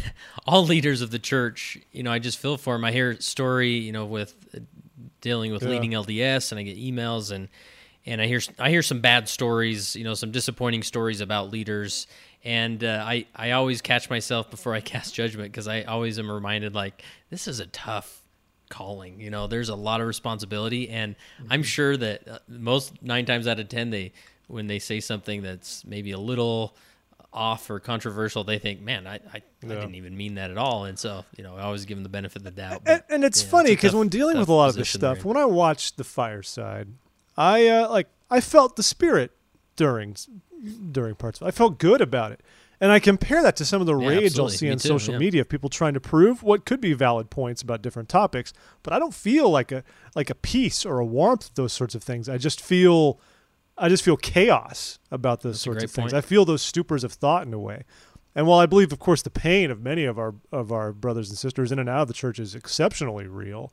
all leaders of the church, you know, I just feel for them. I hear story, you know, with dealing with yeah. leading L D S, and I get emails, and and I hear I hear some bad stories, you know, some disappointing stories about leaders, and uh, I I always catch myself before I cast judgment because I always am reminded like this is a tough calling, you know, there's a lot of responsibility, and mm-hmm. I'm sure that uh, most nine times out of ten, they when they say something that's maybe a little off or controversial, they think, man, I I, yeah. I didn't even mean that at all, and so you know, I always give them the benefit of the doubt. But, and, and it's yeah, funny because when dealing with a lot of this stuff, when I watched The Fireside, I uh, like I felt the spirit during during parts of it. I felt good about it. And I compare that to some of the yeah, rage absolutely. I'll see Me on too, social yeah. media of people trying to prove what could be valid points about different topics. But I don't feel like a like a peace or a warmth, those sorts of things. I just feel I just feel chaos about those That's sorts of things. point. I feel those stupors of thought in a way. And while I believe, of course, the pain of many of our of our brothers and sisters in and out of the church is exceptionally real,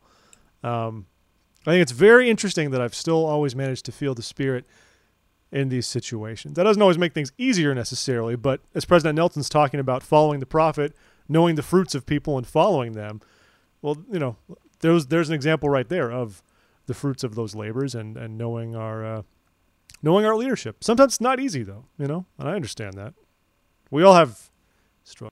um, I think it's very interesting that I've still always managed to feel the spirit in these situations. That doesn't always make things easier necessarily, but as President Nelson's talking about following the prophet, knowing the fruits of people and following them, well, you know, there's there's an example right there of the fruits of those labors and, and knowing our uh, knowing our leadership. Sometimes it's not easy though, you know, and I understand that. We all have struggles.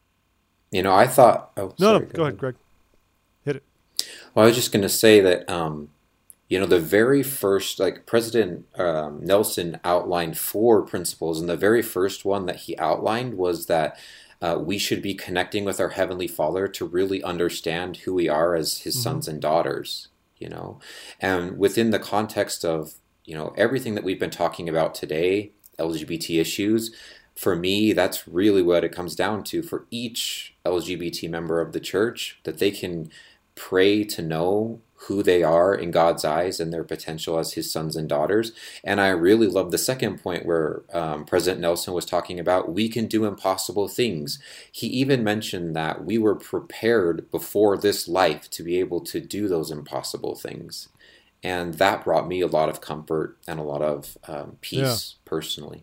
You know, I thought... Oh, no, sorry, no, go, go ahead, Greg. Hit it. Well, I was just going to say that... Um, You know, the very first, like President um, Nelson outlined four principles, and the very first one that he outlined was that uh, we should be connecting with our Heavenly Father to really understand who we are as His mm-hmm. sons and daughters, you know. And within the context of, you know, everything that we've been talking about today, L G B T issues, for me, that's really what it comes down to for each L G B T member of the church, that they can pray to know who they are in God's eyes and their potential as his sons and daughters. And I really love the second point where um, President Nelson was talking about we can do impossible things. He even mentioned that we were prepared before this life to be able to do those impossible things. And that brought me a lot of comfort and a lot of um, peace yeah. personally.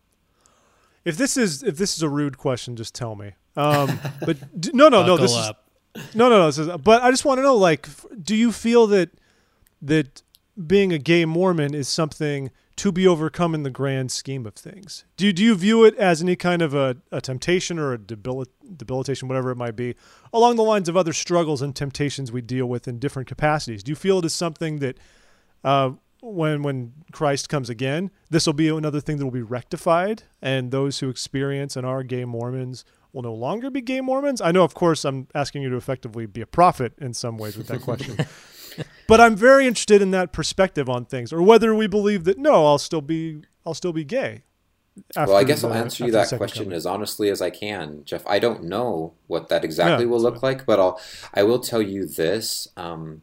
If this is if this is a rude question, just tell me. Um, but d- no, no, no. This up. is no, no, no. This is, but I just want to know, like, do you feel that that being a gay Mormon is something to be overcome in the grand scheme of things? Do you, do you view it as any kind of a, a temptation or a debil- debilitation, whatever it might be, along the lines of other struggles and temptations we deal with in different capacities? Do you feel it is something that uh, when when Christ comes again, this will be another thing that will be rectified, and those who experience and are gay Mormons will no longer be gay Mormons? I know, of course, I'm asking you to effectively be a prophet in some ways with that question. But I'm very interested in that perspective on things, or whether we believe that, no, I'll still be I'll still be gay. Well, I guess the, I'll answer you that question coming. as honestly as I can, Jeff. I don't know what that exactly yeah, will look right. like, but I'll I will tell you this. Um,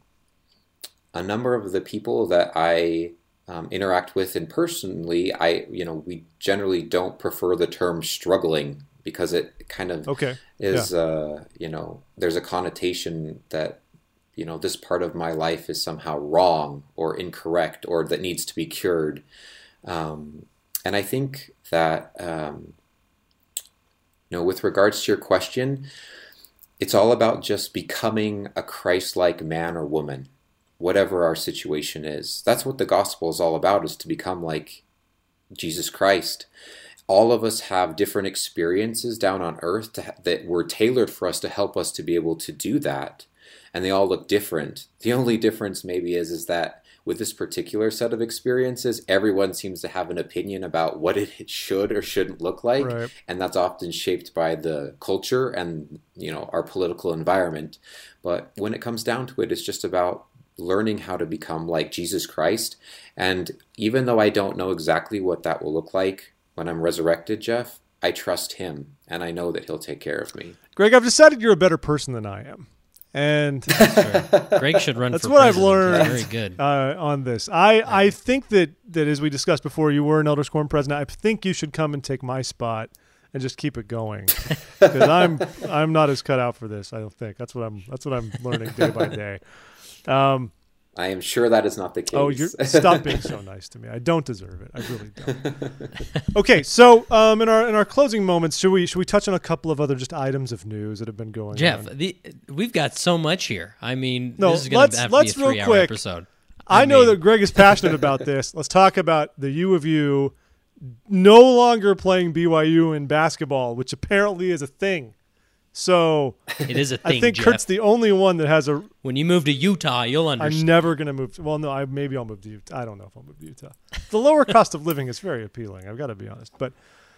a number of the people that I um, interact with and personally, I you know, we generally don't prefer the term struggling, because it kind of okay. is, yeah. uh, you know, there's a connotation that, you know, this part of my life is somehow wrong or incorrect or that needs to be cured. Um, and I think that, um, you know, with regards to your question, it's all about just becoming a Christ-like man or woman, whatever our situation is. That's what the gospel is all about, is to become like Jesus Christ. All of us have different experiences down on earth to, that were tailored for us to help us to be able to do that. And they all look different. The only difference maybe is, is that with this particular set of experiences, everyone seems to have an opinion about what it should or shouldn't look like. Right. And that's often shaped by the culture and, you know, our political environment. But when it comes down to it, it's just about learning how to become like Jesus Christ. And even though I don't know exactly what that will look like when I'm resurrected, Jeff, I trust him, and I know that he'll take care of me. Greg, I've decided you're a better person than I am. And that's Greg should run that's for what president. I've learned Very good. Uh, on this. I, yeah. I think that, that, as we discussed before, you were an Elders Quorum president. I think you should come and take my spot and just keep it going, because I'm I'm not as cut out for this. I don't think that's what I'm that's what I'm learning day by day. Um, I am sure that is not the case. Oh, you're, stop being so nice to me. I don't deserve it. I really don't. Okay, so um, in our in our closing moments, should we should we touch on a couple of other just items of news that have been going Jeff, on? Jeff, we've got so much here. I mean, no, this is going to have to be a three-hour quick, episode. I, I mean, know that Greg is passionate about this. Let's talk about the U of U no longer playing B Y U in basketball, which apparently is a thing. So it is a thing. I think Jeff. Kurt's the only one that has a. When you move to Utah, you'll understand. I'm never going to move. To, well, no, I, maybe I'll move to Utah. I don't know if I'll move to Utah. The lower cost of living is very appealing. I've got to be honest. But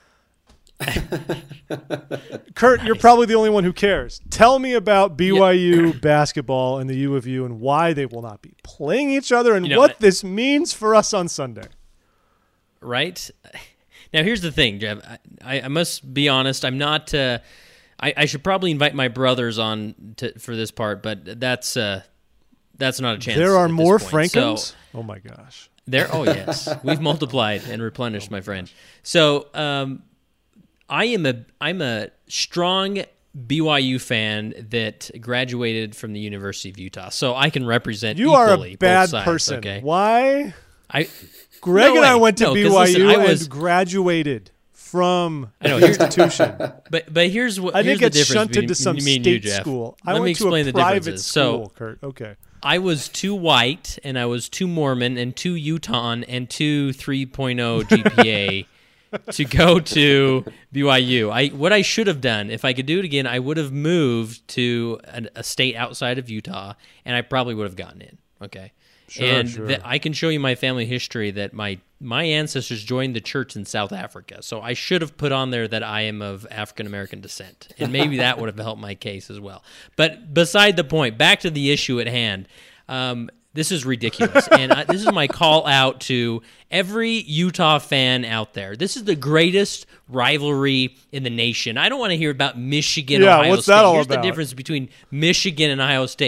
Kurt, nice. You're probably the only one who cares. Tell me about B Y U yep. basketball and the U of U and why they will not be playing each other and you know, what I, this means for us on Sunday. Right now, here's the thing, Jeff. I, I must be honest. I'm not. Uh, I, I should probably invite my brothers on to, for this part, but that's uh, that's not a chance. There are more Frankens? So, oh, my gosh. There. Oh, yes. We've multiplied and replenished, oh my, my friend. So um, I am a I'm a strong B Y U fan that graduated from the University of Utah, so I can represent you equally are a bad both sides, person. Okay? Why? I Greg no and way. I went to no, B Y U listen, was, and graduated from I know, the institution. But but here's what I here's didn't get the difference shunted between to some me and state you, Jeff. school. Let I me went explain to a the private differences. school, So Kurt. Okay. I was too white, and I was too Mormon, and too Utah, and too three point oh G P A to go to B Y U. I what I should have done, if I could do it again, I would have moved to an, a state outside of Utah, and I probably would have gotten in. Okay. Sure, and sure. th- I can show you my family history that my my ancestors joined the church in South Africa. So I should have put on there that I am of African American descent, and maybe that would have helped my case as well. But beside the point, back to the issue at hand. Um, this is ridiculous, and I, this is my call out to every Utah fan out there. This is the greatest rivalry in the nation. I don't want to hear about Michigan, yeah, Ohio what's State. That all Here's about? the difference between Michigan and Ohio State.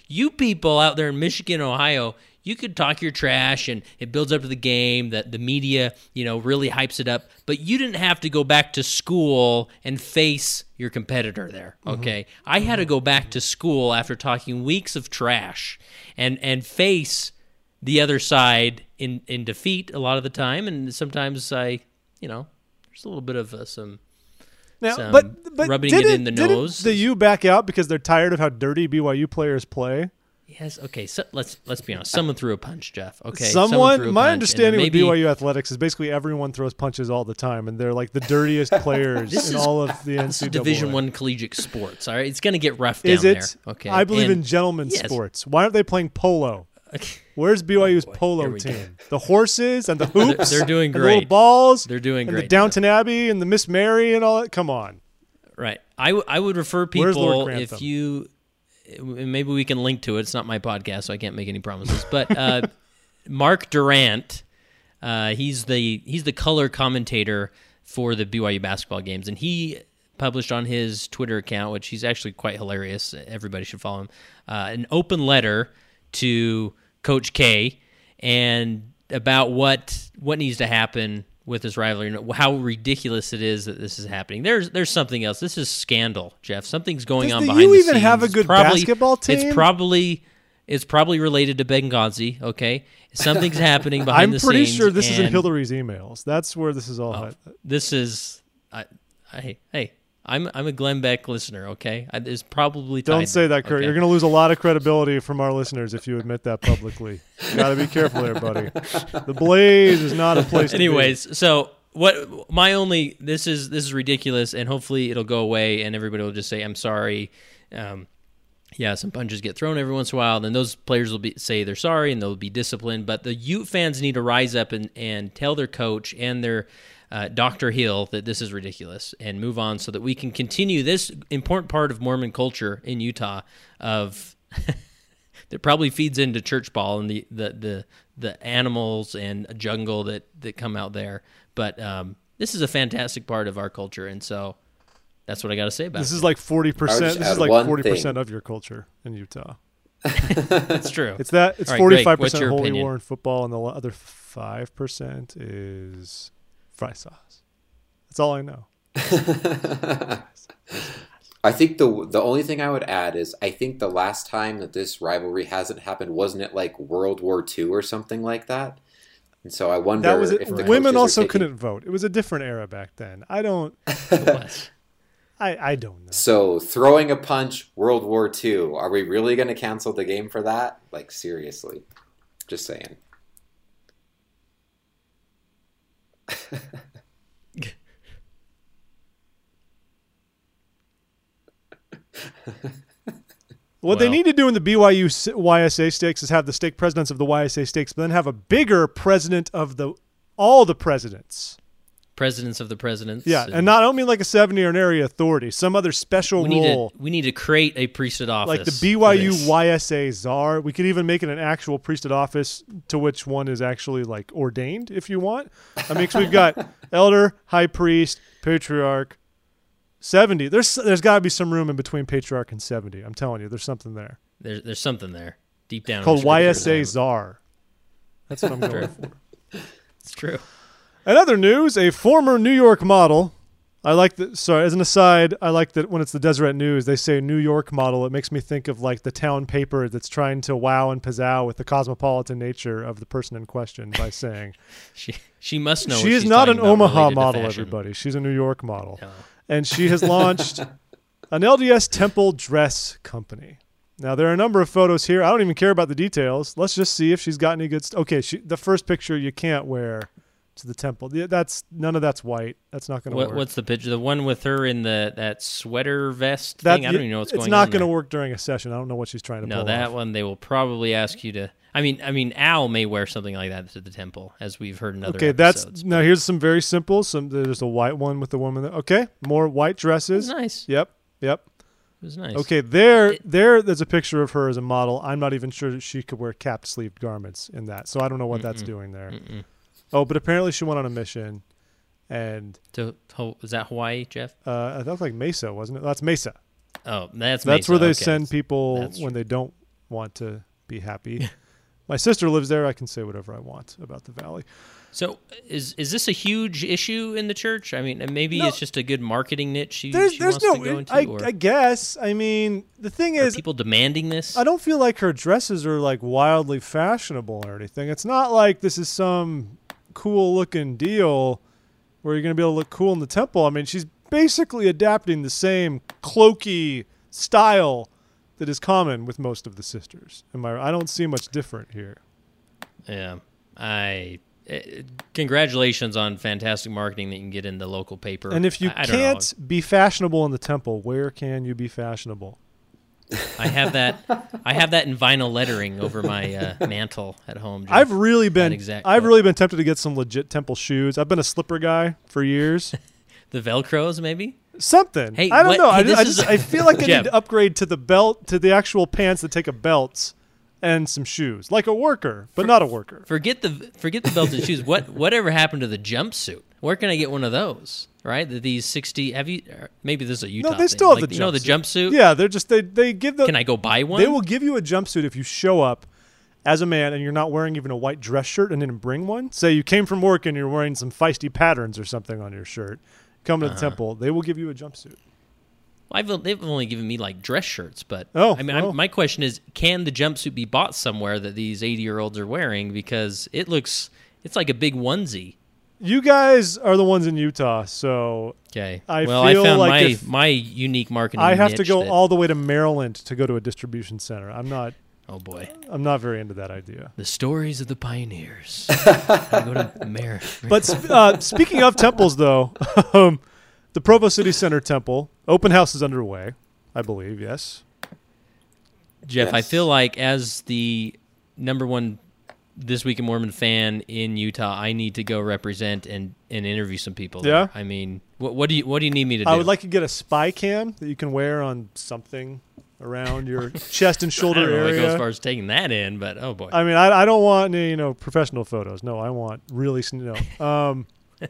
You people out there in Michigan, Ohio, you could talk your trash and it builds up to the game, that the media, you know, really hypes it up, but you didn't have to go back to school and face your competitor there, okay? Mm-hmm. I had to go back to school after talking weeks of trash and and face the other side in, in defeat a lot of the time, and sometimes I, you know, there's a little bit of uh, some, now, some but, but rubbing it in the didn't nose. the U back out because they're tired of how dirty B Y U players play? Yes. Okay. So let's let's be honest. Someone threw a punch, Jeff. Okay. Someone. threw a my punch, understanding maybe, with B Y U athletics is basically everyone throws punches all the time, and they're like the dirtiest players This in is- all of the N This C is double A. Division One collegiate sports. All right, it's going to get rough down Is it? there. Okay. I believe And- in gentlemen's yes. sports. Why aren't they playing polo? Where's B Y U's Oh, boy. polo Here we go. team? The horses and the hoops. they're doing and the little great. balls. They're doing and great, the Downton Abbey and the Miss Mary and all that. Come on. Right. I, w- I would refer Where's Lord people Grantham? if you and maybe we can link to it. It's not my podcast, so I can't make any promises. But uh, Mark Durant, uh, he's the he's the color commentator for the B Y U basketball games, and he published on his Twitter account, which he's actually quite hilarious. Everybody should follow him. Uh, an open letter to Coach K and about what what needs to happen with this rivalry, and how ridiculous it is that this is happening. There's there's something else. This is scandal, Jeff. Something's going Does on the behind U the even scenes. have a It's good probably- basketball team? It's probably it's probably related to Benghazi. Okay, something's happening behind I'm the pretty scenes. sure this is in and Hillary's emails. That's where this is all. Oh, at. This is I, I hey. I'm I'm a Glenn Beck listener, okay? I, there's probably Don't tied say there, that, Kurt. okay? You're going to lose a lot of credibility from our listeners if you admit that publicly. You got to be careful there, buddy. The Blaze is not a place. Anyways, so what? My only this is this is ridiculous, and hopefully it'll go away, and everybody will just say, "I'm sorry." Um, yeah, some punches get thrown every once in a while, and then those players will be say they're sorry, and they'll be disciplined. But the Ute fans need to rise up and and tell their coach and their Uh, Doctor Hill that this is ridiculous and move on so that we can continue this important part of Mormon culture in Utah of that probably feeds into church ball and the, the, the, the animals and jungle that, that come out there. But um, this is a fantastic part of our culture, and so that's what I got to say about This it. is like forty I percent. would This just is add like one forty percent thing. of your culture in Utah. That's true. It's that. It's All right, Greg, forty-five what's percent your Holy opinion? War in football, and the other five percent is fry sauce. That's all I know. I think the the only thing I would add is I think the last time that this rivalry hasn't happened, wasn't it like World War Two or something like that? And so I wonder That was it. if the Women coaches are also taking- couldn't vote. It was a different era back then. I don't. What? I I don't know. So throwing a punch, World War Two. Are we really going to cancel the game for that? Like seriously, just saying. What they Well- need to do in the B Y U s- Y S A stakes is have the stake presidents of the Y S A stakes, but then have a bigger president of the all the presidents. Presidents of the presidents. Yeah, and not I don't mean like a seventy or an area authority, some other special we need role. to we need to create a priesthood office. Like the B Y U for this. Y S A czar. We could even make it an actual priesthood office to which one is actually like ordained if you want. I mean, 'cause we've got elder, high priest, patriarch, seventy. There's there's got to be some room in between patriarch and seventy. I'm telling you, there's something there. There's there's something there deep down. in Called the Y S A scriptures. czar. That's what I'm going for. It's true. In other news, a former New York model. I like that. Sorry, as an aside, I like that when it's the Deseret News, they say New York model. It makes me think of like the town paper that's trying to wow and pizzow with the cosmopolitan nature of the person in question by saying She she must know. she what is she's not talking an about Omaha related to model. fashion. Everybody, she's a New York model, No. and she has launched an L D S Temple dress company. Now there are a number of photos here. I don't even care about the details. Let's just see if she's got any good. St- okay, she, the first picture you can't wear to the temple. Yeah, that's none of that's white. That's not going to What, work. what's the picture? The one with her in the that sweater vest That- thing. I don't even know what's it's going not on. going to there. work during a session. I don't know what she's trying to No, pull that off. one they will probably ask you to. I mean, I mean, Al may wear something like that to the temple, as we've heard in other Okay, episodes. that's now here's some very simple. Some there's a white one with the woman. There. Okay, more white It was dresses. nice. Yep, yep. It was nice. Okay, there, It- there. There's a picture of her as a model. I'm not even sure that she could wear capped sleeved garments in that, so I don't know what that's Mm-mm. doing there. Mm-mm. Oh, but apparently she went on a mission, and To, to, is that Hawaii, Jeff? uh, that was like Mesa, wasn't it? That's Mesa. Oh, that's That's Mesa. where they Okay. send people That's when true. they don't want to be happy. My sister lives there. I can say whatever I want about the valley. So is is this a huge issue in the church? I mean, maybe No. it's just a good marketing niche she, There's, she there's wants no. to go into, I, or I guess. I mean, the thing are is, people demanding this? I don't feel like her dresses are like wildly fashionable or anything. It's not like this is some cool looking deal where you're going to be able to look cool in the temple. I mean, she's basically adapting the same cloaky style that is common with most of the sisters. Am I? I don't see much different here. Yeah, I. Uh, congratulations on fantastic marketing that you can get in the local paper. And if you I, I don't know. can't be fashionable in the temple, where can you be fashionable? I have that. I have that in vinyl lettering over my uh, mantle at home. Jeff. I've really been. That exact I've quote. really been tempted to get some legit temple shoes. I've been a slipper guy for years. The Velcros, maybe. Something. Hey, I don't what- know. hey, I, this just, I is just a- I feel like I Jeff. need to upgrade to the belt, to the actual pants that take a belt, and some shoes, like a worker, but not a worker. Forget the forget the belted shoes. What whatever happened to the jumpsuit? Where can I get one of those? Right, the, these sixty. Have you? or Maybe this is a Utah. No, they thing. still have Like, the you know the jumpsuit. jumpsuit. Yeah, they're just they they give the. Can I go buy one? They will give you a jumpsuit if you show up as a man and you're not wearing even a white dress shirt and didn't bring one. Say you came from work and you're wearing some feisty patterns or something on your shirt. Come to the Uh-huh. temple, they will give you a jumpsuit. I've they've only given me like dress shirts, but Oh, I mean, oh. I'm, my question is, can the jumpsuit be bought somewhere that these eighty year olds are wearing? Because it looks, it's like a big onesie. You guys are the ones in Utah, so Okay. I well, feel I found like my if- my unique marketing. I have to niche go that- all the way to Maryland to go to a distribution center. I'm not. Oh boy, I'm not very into that idea. the stories of the pioneers. I go to Mar- But sp- uh, speaking of temples, though, um, the Provo City Center Temple open house is underway, I believe. Yes. Jeff, I Yes. feel like as the number one This Week in Mormon fan in Utah, I need to go represent and, and interview some people. Yeah? There. I mean, what, what do you what do you need me to do? I would like to get a spy cam that you can wear on something around your chest and I shoulder don't know if I area. go as far as taking that in, but oh boy, I mean, I, I don't want any, you know, professional photos. No, I want really, sn- no. Um,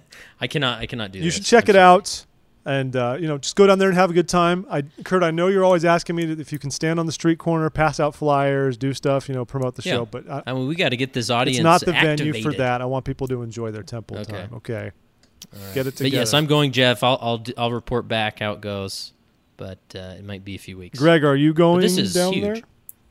I cannot I cannot do. you this. should check I'm it sorry. out, and uh, you know, just go down there and have a good time. I, Kurt, I know you're always asking me if you can stand on the street corner, pass out flyers, do stuff, you know, promote the Yeah. show. But I, I mean, we got to get this audience. it's not the activated. venue for that. I want people to enjoy their temple Okay. time. Okay, All right. get it But together. yes, I'm going, Jeff. I'll I'll d- I'll report back how it goes, but uh, it might be a few weeks. Greg, are you going this is down huge. there?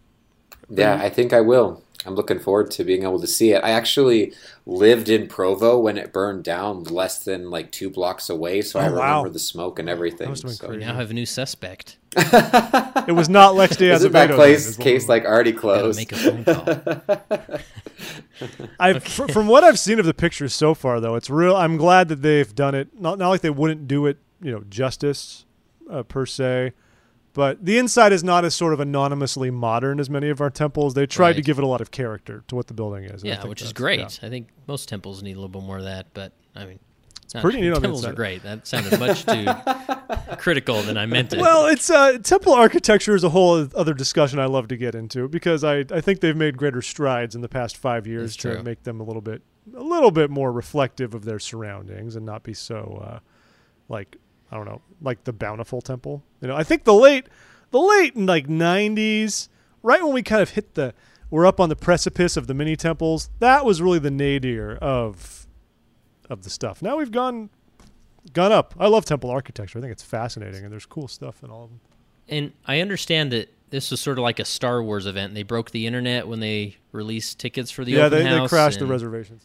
Yeah, I think I will. I'm looking forward to being able to see it. I actually lived in Provo when it burned down, less than like two blocks away, so I Oh, wow. remember the smoke and everything. must have been so. We now have a new suspect. It was not Lex de Isn't Azevedo. that place, then, is what case we- like already Gotta closed? make a phone call. I've, fr- from what I've seen of the pictures so far, though, it's real. I'm glad that they've done it. Not not like they wouldn't do it, you know, justice uh, per se, but the inside is not as sort of anonymously modern as many of our temples. They tried to Right. give it a lot of character to what the building is. and I Yeah, think which is that's- great. yeah. I think most temples need a little bit more of that, but I mean, it's not, pretty neat on the temples are inside. great. That sounded much too critical than I meant it. Well, it's uh, temple architecture is a whole other discussion I love to get into because I, I think they've made greater strides in the past five years That's to true. make them a little bit a little bit more reflective of their surroundings and not be so uh, like I don't know like the Bountiful Temple. You know, I think the late the late like nineties, right when we kind of hit the we're up on the precipice of the mini temples. That was really the nadir of of the stuff. Now we've gone. Gone up. I love temple architecture. I think it's fascinating, and there's cool stuff in all of them. And I understand that this was sort of like a Star Wars event. They broke the internet when they released tickets for the yeah, open they, house. they crashed and, the reservations.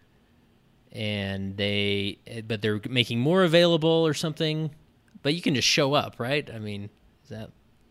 And they, but they're making more available or something. But you can just show up, right? I mean, is that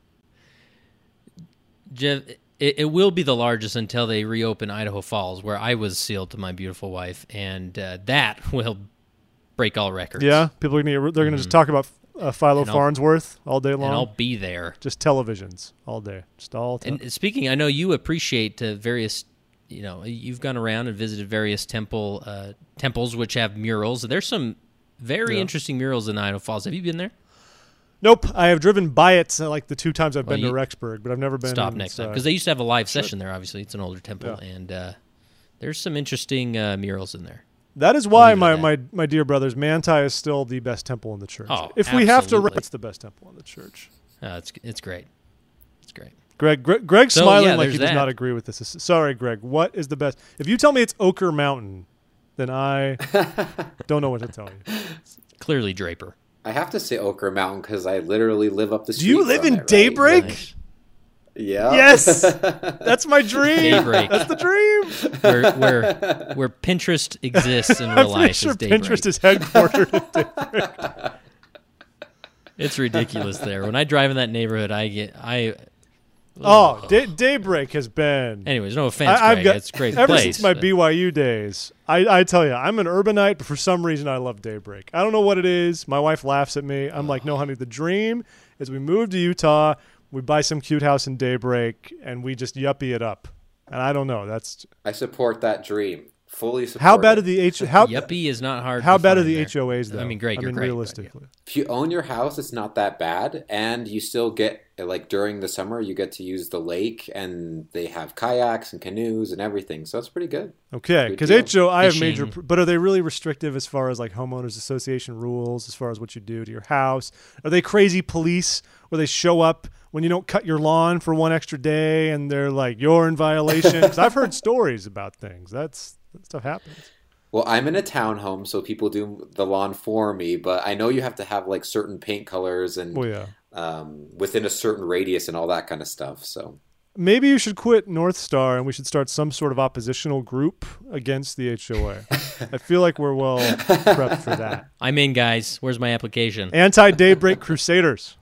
Jeff? It, it will be the largest until they reopen Idaho Falls, where I was sealed to my beautiful wife, and uh, that will break all records. Yeah, people are gonna they're gonna just talk about uh, Philo And I'll- Farnsworth all day and I'll long. be there. Just televisions all day, just all. Te- And speaking, I know you appreciate uh, various, you know, you've gone around and visited various temple uh, temples which have murals. There's some very Yeah. interesting murals in Idaho Falls. Have you been there? nope, I have driven by it uh, like the two times I've Well, been you- to Rexburg, but I've never been. Stop next time inside. because they used to have a live session there. Obviously, it's an older temple, Yeah. and uh, there's some interesting uh, murals in there. That is why leave it my, at my, my dear brothers, Manti is still the best temple in the church. Oh, if we have to, absolutely. it's the best temple in the church. Uh, it's it's great. It's great. Greg, Greg Greg's So, smiling yeah, like he there's does that. not agree with this. Sorry, Greg. What is the best? If you tell me it's Ochre Mountain, then I don't know what to tell you. Clearly Draper. I have to say Ochre Mountain because I literally live up the Do street. you live from in it, right? Daybreak? Nice. Yeah. Yes, that's my dream. Daybreak. That's the dream. Where where where Pinterest exists in real I'm pretty life sure is Daybreak. Pinterest is headquartered in Daybreak. It's ridiculous there. When I drive in that neighborhood, I get I. Oh, Day- Daybreak has been. Anyways, no offense, I, I've Greg. got It's a great ever place. since my but- B Y U days. I, I tell you, I'm an urbanite, but for some reason, I love Daybreak. I don't know what it is. My wife laughs at me. I'm like, no, honey, the dream is we move to Utah, we buy some cute house in Daybreak, and we just yuppie it up. And I don't know. That's I support that dream. Fully support how bad it. are the H? How Yuppie is not hard. how to bad are find the there. H O As though? I mean, great. I You're mean, great. but realistically. If you own your house, it's not that bad, and you still get like during the summer you get to use the lake, and they have kayaks and canoes and everything, so it's pretty good. Okay, Good because deal. H O, I have major, Fishing. but are they really restrictive as far as like homeowners association rules, as far as what you do to your house? Are they crazy police where they show up when you don't cut your lawn for one extra day and they're like, you're in violation? 'Cause I've heard stories about things. That's that stuff happens. Well, I'm in a townhome, so people do the lawn for me, but I know you have to have like certain paint colors and Well, yeah. um, within a certain radius and all that kind of stuff. So Maybe you should quit North Star and we should start some sort of oppositional group against the H O A. I feel like we're well prepped for that. I'm in, guys. Where's my application? Anti-Daybreak Crusaders.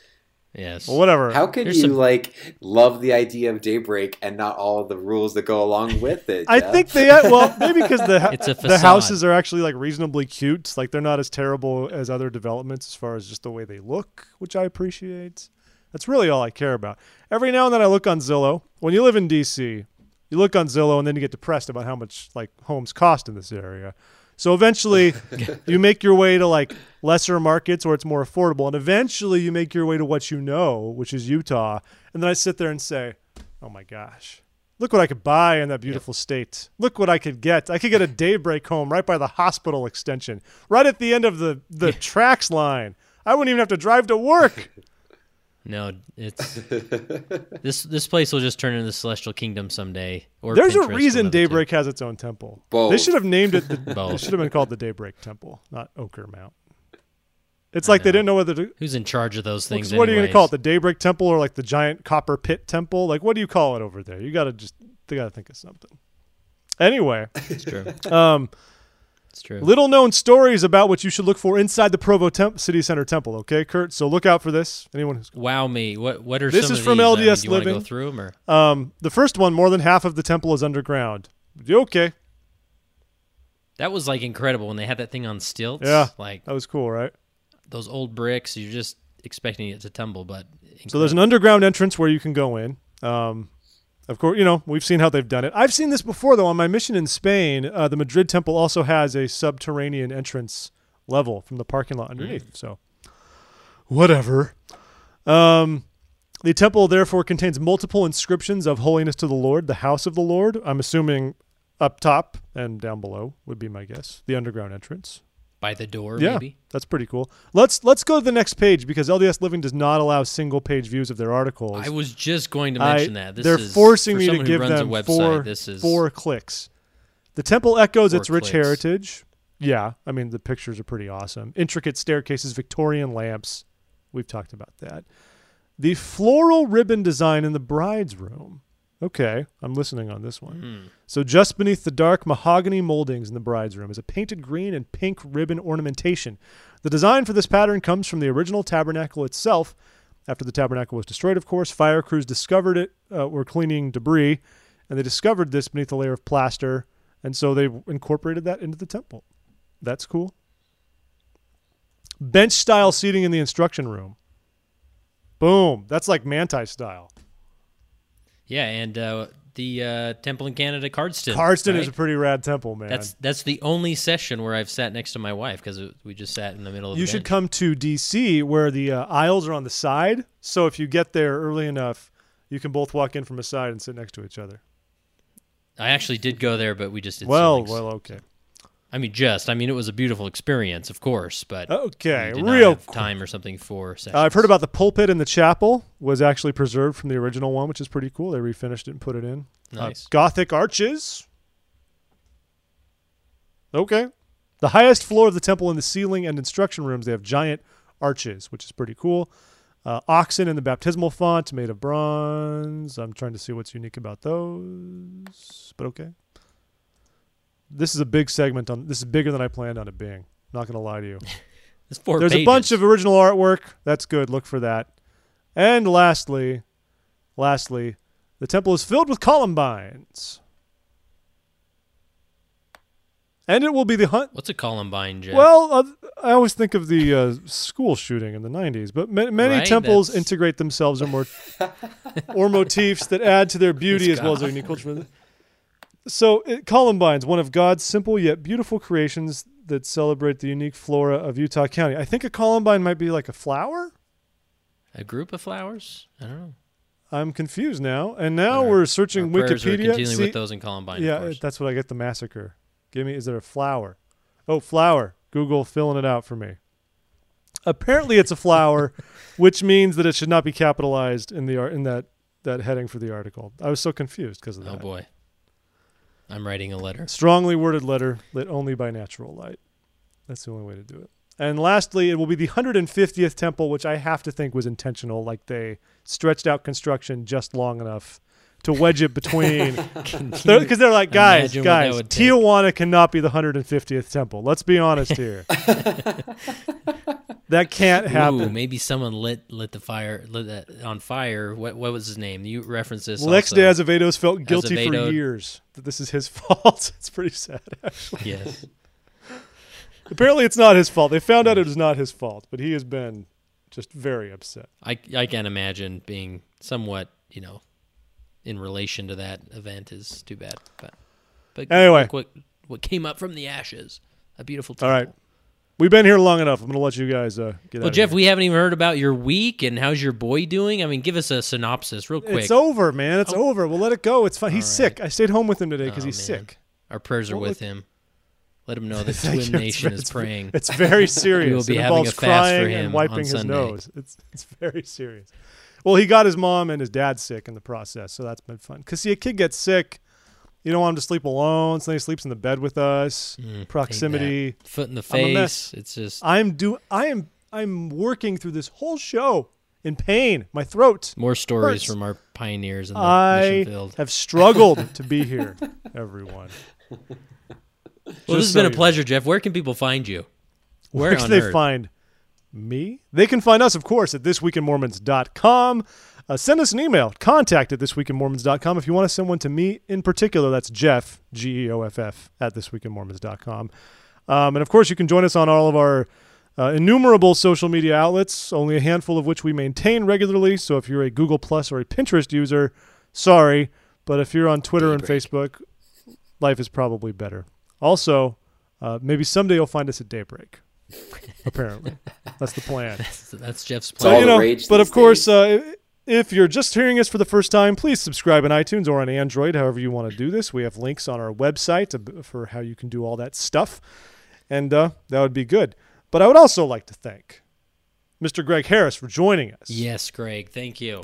Yes. Well, whatever. how could Here's you some- like love the idea of Daybreak and not all of the rules that go along with it? I Jeff? think they well maybe because the It's a the facade. houses are actually like reasonably cute. Like they're not as terrible as other developments as far as just the way they look, which I appreciate. That's really all I care about. Every now and then I look on Zillow. When you live in D C, you look on Zillow and then you get depressed about how much like homes cost in this area. So eventually you make your way to like lesser markets where it's more affordable, and eventually you make your way to what you know, which is Utah. And then I sit there and say, "Oh my gosh. Look what I could buy in that beautiful state. Look what I could get. I could get a Daybreak home right by the hospital extension, right at the end of the, the tracks line. I wouldn't even have to drive to work." No, it's this. This place will just turn into the Celestial Kingdom someday. Or There's Pinterest, a one reason of the two. Daybreak has its own temple. Both. They should have named it. The, Both. it should have been called the Daybreak Temple, not Ochre Mountain. It's I like they know. didn't know whether to. Who's in charge of those Well, things? 'cause what are you going to anyways? call it? The Daybreak Temple or like the giant copper pit temple? Like, what do you call it over there? You got to just, they got to think of something. Anyway, It's true. um, It's true. little known stories about what you should look for inside the Provo Temp- City Center Temple. Okay, Kurt. So look out for this. Anyone who's Wow me. What What are This some is of from these? L I D mean, S do you want to Living. go through them or? um, the first one? More than half of the temple is underground. Okay, That was like incredible when they had that thing on stilts. Yeah. Like that was cool, right? those old bricks. You're just expecting it to tumble, but So there's an incredible. underground entrance where you can go in. Um, of course, you know, we've seen how they've done it. I've seen this before, though. On my mission in Spain, uh, the Madrid temple also has a subterranean entrance level from the parking lot underneath. So, whatever. Um, the temple, therefore, contains multiple inscriptions of holiness to the Lord, the house of the Lord. I'm assuming up top and down below would be my guess. The underground entrance. by the door. Yeah, Maybe. that's pretty cool. Let's let's go to the next page because L D S Living does not allow single page views of their articles. I was just going to I- mention that. This they're is, forcing for me to someone who give runs them a website, four, this is four clicks. The temple echoes Four its rich clicks. heritage. Yeah, I mean, the pictures are pretty awesome. Intricate staircases, Victorian lamps. We've talked about that. The floral ribbon design in the bride's room. Okay, I'm listening on this one. Hmm. So just beneath the dark mahogany moldings in the bride's room is a painted green and pink ribbon ornamentation. The design for this pattern comes from the original tabernacle itself. After the tabernacle was destroyed, of course, fire crews discovered it, uh, were cleaning debris, and they discovered this beneath a layer of plaster, and so they incorporated that into the temple. That's cool. Bench-style seating in the instruction room. Boom. That's like Manti style. Yeah, and uh, the uh, Temple in Canada, Cardston. Cardston right? is a pretty rad temple, man. That's that's the only session where I've sat next to my wife because we just sat in the middle of You the should bench. come to D C where the uh, aisles are on the side. So if you get there early enough, you can both walk in from a side and sit next to each other. I actually did go there, but we just did Well, ceilings. well, okay. I mean, just. I mean, it was a beautiful experience, of course, but Okay, we did not real have quick. time or something for sessions. Uh, I've heard about the pulpit in the chapel was actually preserved from the original one, which is pretty cool. They refinished it and put it in. Nice. Uh, Gothic arches. Okay. The highest floor of the temple in the ceiling and instruction rooms, they have giant arches, which is pretty cool. Uh, oxen in the baptismal font made of bronze. I'm trying to see what's unique about those, but okay. This is a big segment on. This is bigger than I planned on it being. Not going to lie to you. It's four There's pages. a bunch of original artwork. That's good. Look for that. And lastly, lastly, the temple is filled with columbines. And it will be the hunt. What's a Columbine, Jeff? Well, uh, I always think of the uh, school shooting in the nineties, but ma- many Right, temples that's- integrate themselves or more or motifs that add to their beauty It's as well as their unique culture. So, it, Columbine's one of God's simple yet beautiful creations that celebrate the unique flora of Utah County. I think a columbine might be like a flower. A group of flowers? I don't know. I'm confused now. And now Our- we're searching Our prayers are Wikipedia. continuing See- with those in Columbine, yeah, of course. that's what I get the massacre. Give me, is it a flower? Oh, flower. Google filling it out for me. Apparently it's a flower, which means that it should not be capitalized in the ar- in that, that heading for the article. I was so confused because of that. Oh, boy. I'm writing a letter. Strongly worded letter lit only by natural light. That's the only way to do it. And lastly, it will be the one hundred fiftieth temple, which I have to think was intentional. Like they stretched out construction just long enough to wedge it between. Because they're, 'cause they're like, guys, imagine what that guys, would take? Tijuana cannot be the one hundred fiftieth temple. Let's be honest here. That can't happen. Ooh, maybe someone lit lit the fire lit that on fire. What what was his name? You referenced this. Lex also. de Azevedo's felt guilty Azevedo. for years that this is his fault. It's pretty sad, actually. Yes. Apparently, it's not his fault. They found out it was not his fault, but he has been just very upset. I I can't imagine being somewhat, you know, in relation to that event is too bad. But but Anyway. look what what came up from the ashes. A beautiful All temple. right. We've been here long enough. I'm going to let you guys uh, get out Well, of Jeff, here. we haven't even heard about your week and how's your boy doing? I mean, give us a synopsis real quick. It's over, man. It's Oh. over. We'll let it go. It's fine. He's All sick. I stayed home with him today because Oh, he's man. sick. Our prayers are Well, with him. Let him know that Thank Twin you. Nation It's- is praying. It's very serious. We will be it having involves a fast for crying him and wiping on his Sunday. nose. It's it's very serious. Well, he got his mom and his dad sick in the process, so that's been fun. Because see, a kid gets sick, you don't want him to sleep alone, so then he sleeps in the bed with us. Mm, hate Proximity. that. Foot in the I'm a face. mess. It's just I'm do. I am. I'm working through this whole show in pain. My throat. more stories hurts. from our pioneers in the I mission field. have struggled to be here, everyone. Well, this Just has so been a you know. pleasure, Jeff. Where can people find you? Where, Where on can they earth? find me? They can find us, of course, at this week in mormons dot com. Uh, send us an email, contact at this week in mormons dot com. If you want to send one to me in particular, that's Jeff, G E O F F, at this week in mormons dot com. Um, and, of course, you can join us on all of our uh, innumerable social media outlets, only a handful of which we maintain regularly. So if you're a Google Plus or a Pinterest user, sorry. But if you're on Twitter and Daybreak. Facebook, life is probably better. Also, uh, maybe someday you'll find us at Daybreak. Apparently, that's the plan. That's, that's Jeff's all So plan. you the know, rage but these of course, days. uh, if you're just hearing us for the first time, please subscribe on iTunes or on Android, however you want to do this. We have links on our website to, for how you can do all that stuff, and uh, that would be good. But I would also like to thank Mister Greg Harris for joining us. Yes, Greg. Thank you.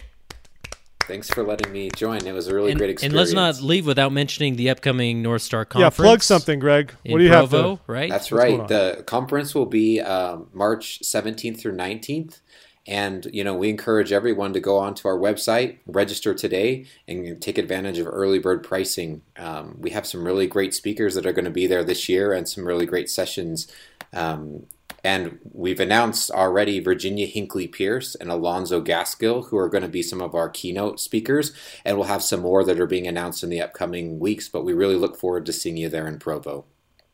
Thanks for letting me join. It was a really And, great and experience. let's not leave without mentioning the upcoming North Star Yeah, Conference. plug something, Greg. in What do you have Provo, to? right? That's What's going right. on? The conference will be um, March seventeenth through nineteenth. And, you know, we encourage everyone to go onto our website, register today, and take advantage of early bird pricing. Um, we have some really great speakers that are going to be there this year and some really great sessions. Um, and we've announced already Virginia Hinckley Pierce and Alonzo Gaskill, who are going to be some of our keynote speakers. And we'll have some more that are being announced in the upcoming weeks. But we really look forward to seeing you there in Provo.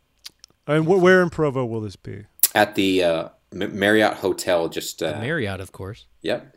And wh- where in Provo will this be? At the uh, M- Marriott Hotel, just uh, Marriott, of course. Yep.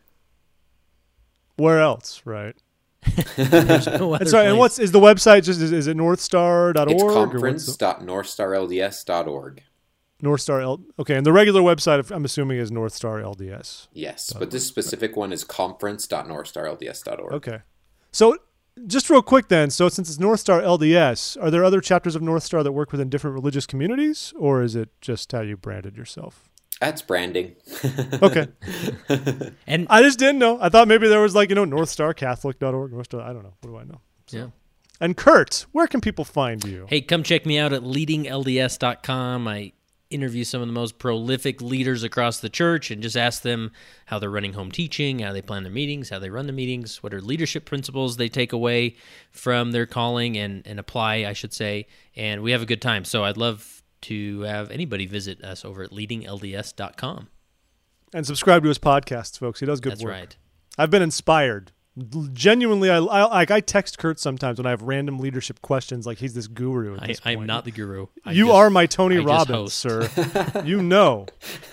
Where else? Right. There's no other And sorry. And place. what's is the website? Just is, is it northstar dot org? It's or what's the- conference dot north star l d s dot org. Northstar L. Okay, and the regular website, I'm assuming, is Northstar L D S. Yes, but this specific one is conference dot north star l d s dot org. Okay. So just real quick then, so since it's North Star L D S, are there other chapters of North Star that work within different religious communities, or is it just how you branded yourself? That's branding. Okay. And I just didn't know. I thought maybe there was like, you know, North Star Catholic dot org, North Star, I don't know. What do I know? So. yeah. And Kurt, where can people find you? Hey, come check me out at leading L D S dot com. I interview some of the most prolific leaders across the church and just ask them how they're running home teaching, how they plan their meetings, how they run the meetings, what are leadership principles they take away from their calling and, and apply, I should say. And we have a good time. So I'd love to have anybody visit us over at leading L D S dot com. And subscribe to his podcasts, folks. He does good That's work. right. I've been inspired. Genuinely, I, I like I text Kurt sometimes when I have random leadership questions, like he's this guru at I, this I point. am not the guru. I You just- are my Tony I just Robbins, host. sir. You know.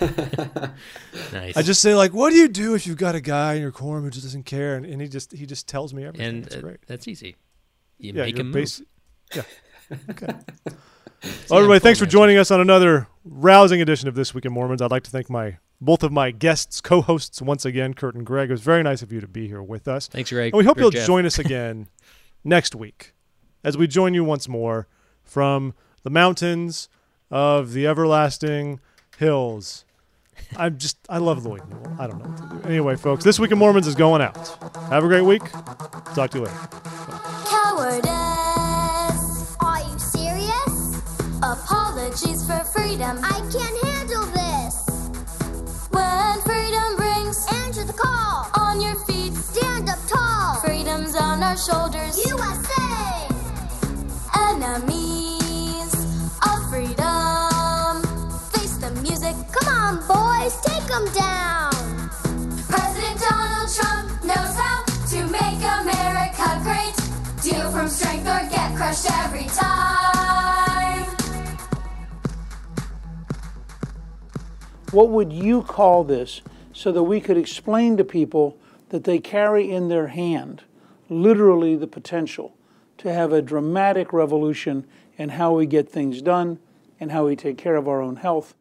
Nice. I just say like, "What do you do if you've got a guy in your quorum who just doesn't care?" And, and he just he just tells me everything. and It's uh, great. that's easy. You Yeah, make you're them move. basi- Yeah. Okay. See, Well, everybody, I'm thanks for full joining us on another rousing edition of This Week in Mormons. I'd like to thank my both of my guests, co-hosts once again, Kurt and Greg. It was very nice of you to be here with us. Thanks, Greg. And we hope Greg you'll Jeff. join us again next week as we join you once more from the mountains of the everlasting hills. I'm just, I love Lloyd Newell. I don't know what to do. Anyway, folks, This Week in Mormons is going out. Have a great week. Talk to you later. Cowardice. Are you serious? Apologies for freedom. I can't handle this. When freedom brings, answer the call. On your feet, stand up tall. Freedom's on our shoulders. U S A. Enemies of freedom. Face the music. Come on, boys, take them down. President Donald Trump knows how to make America great. Deal from strength or get crushed every time. What would you call this so that we could explain to people that they carry in their hand literally the potential to have a dramatic revolution in how we get things done and how we take care of our own health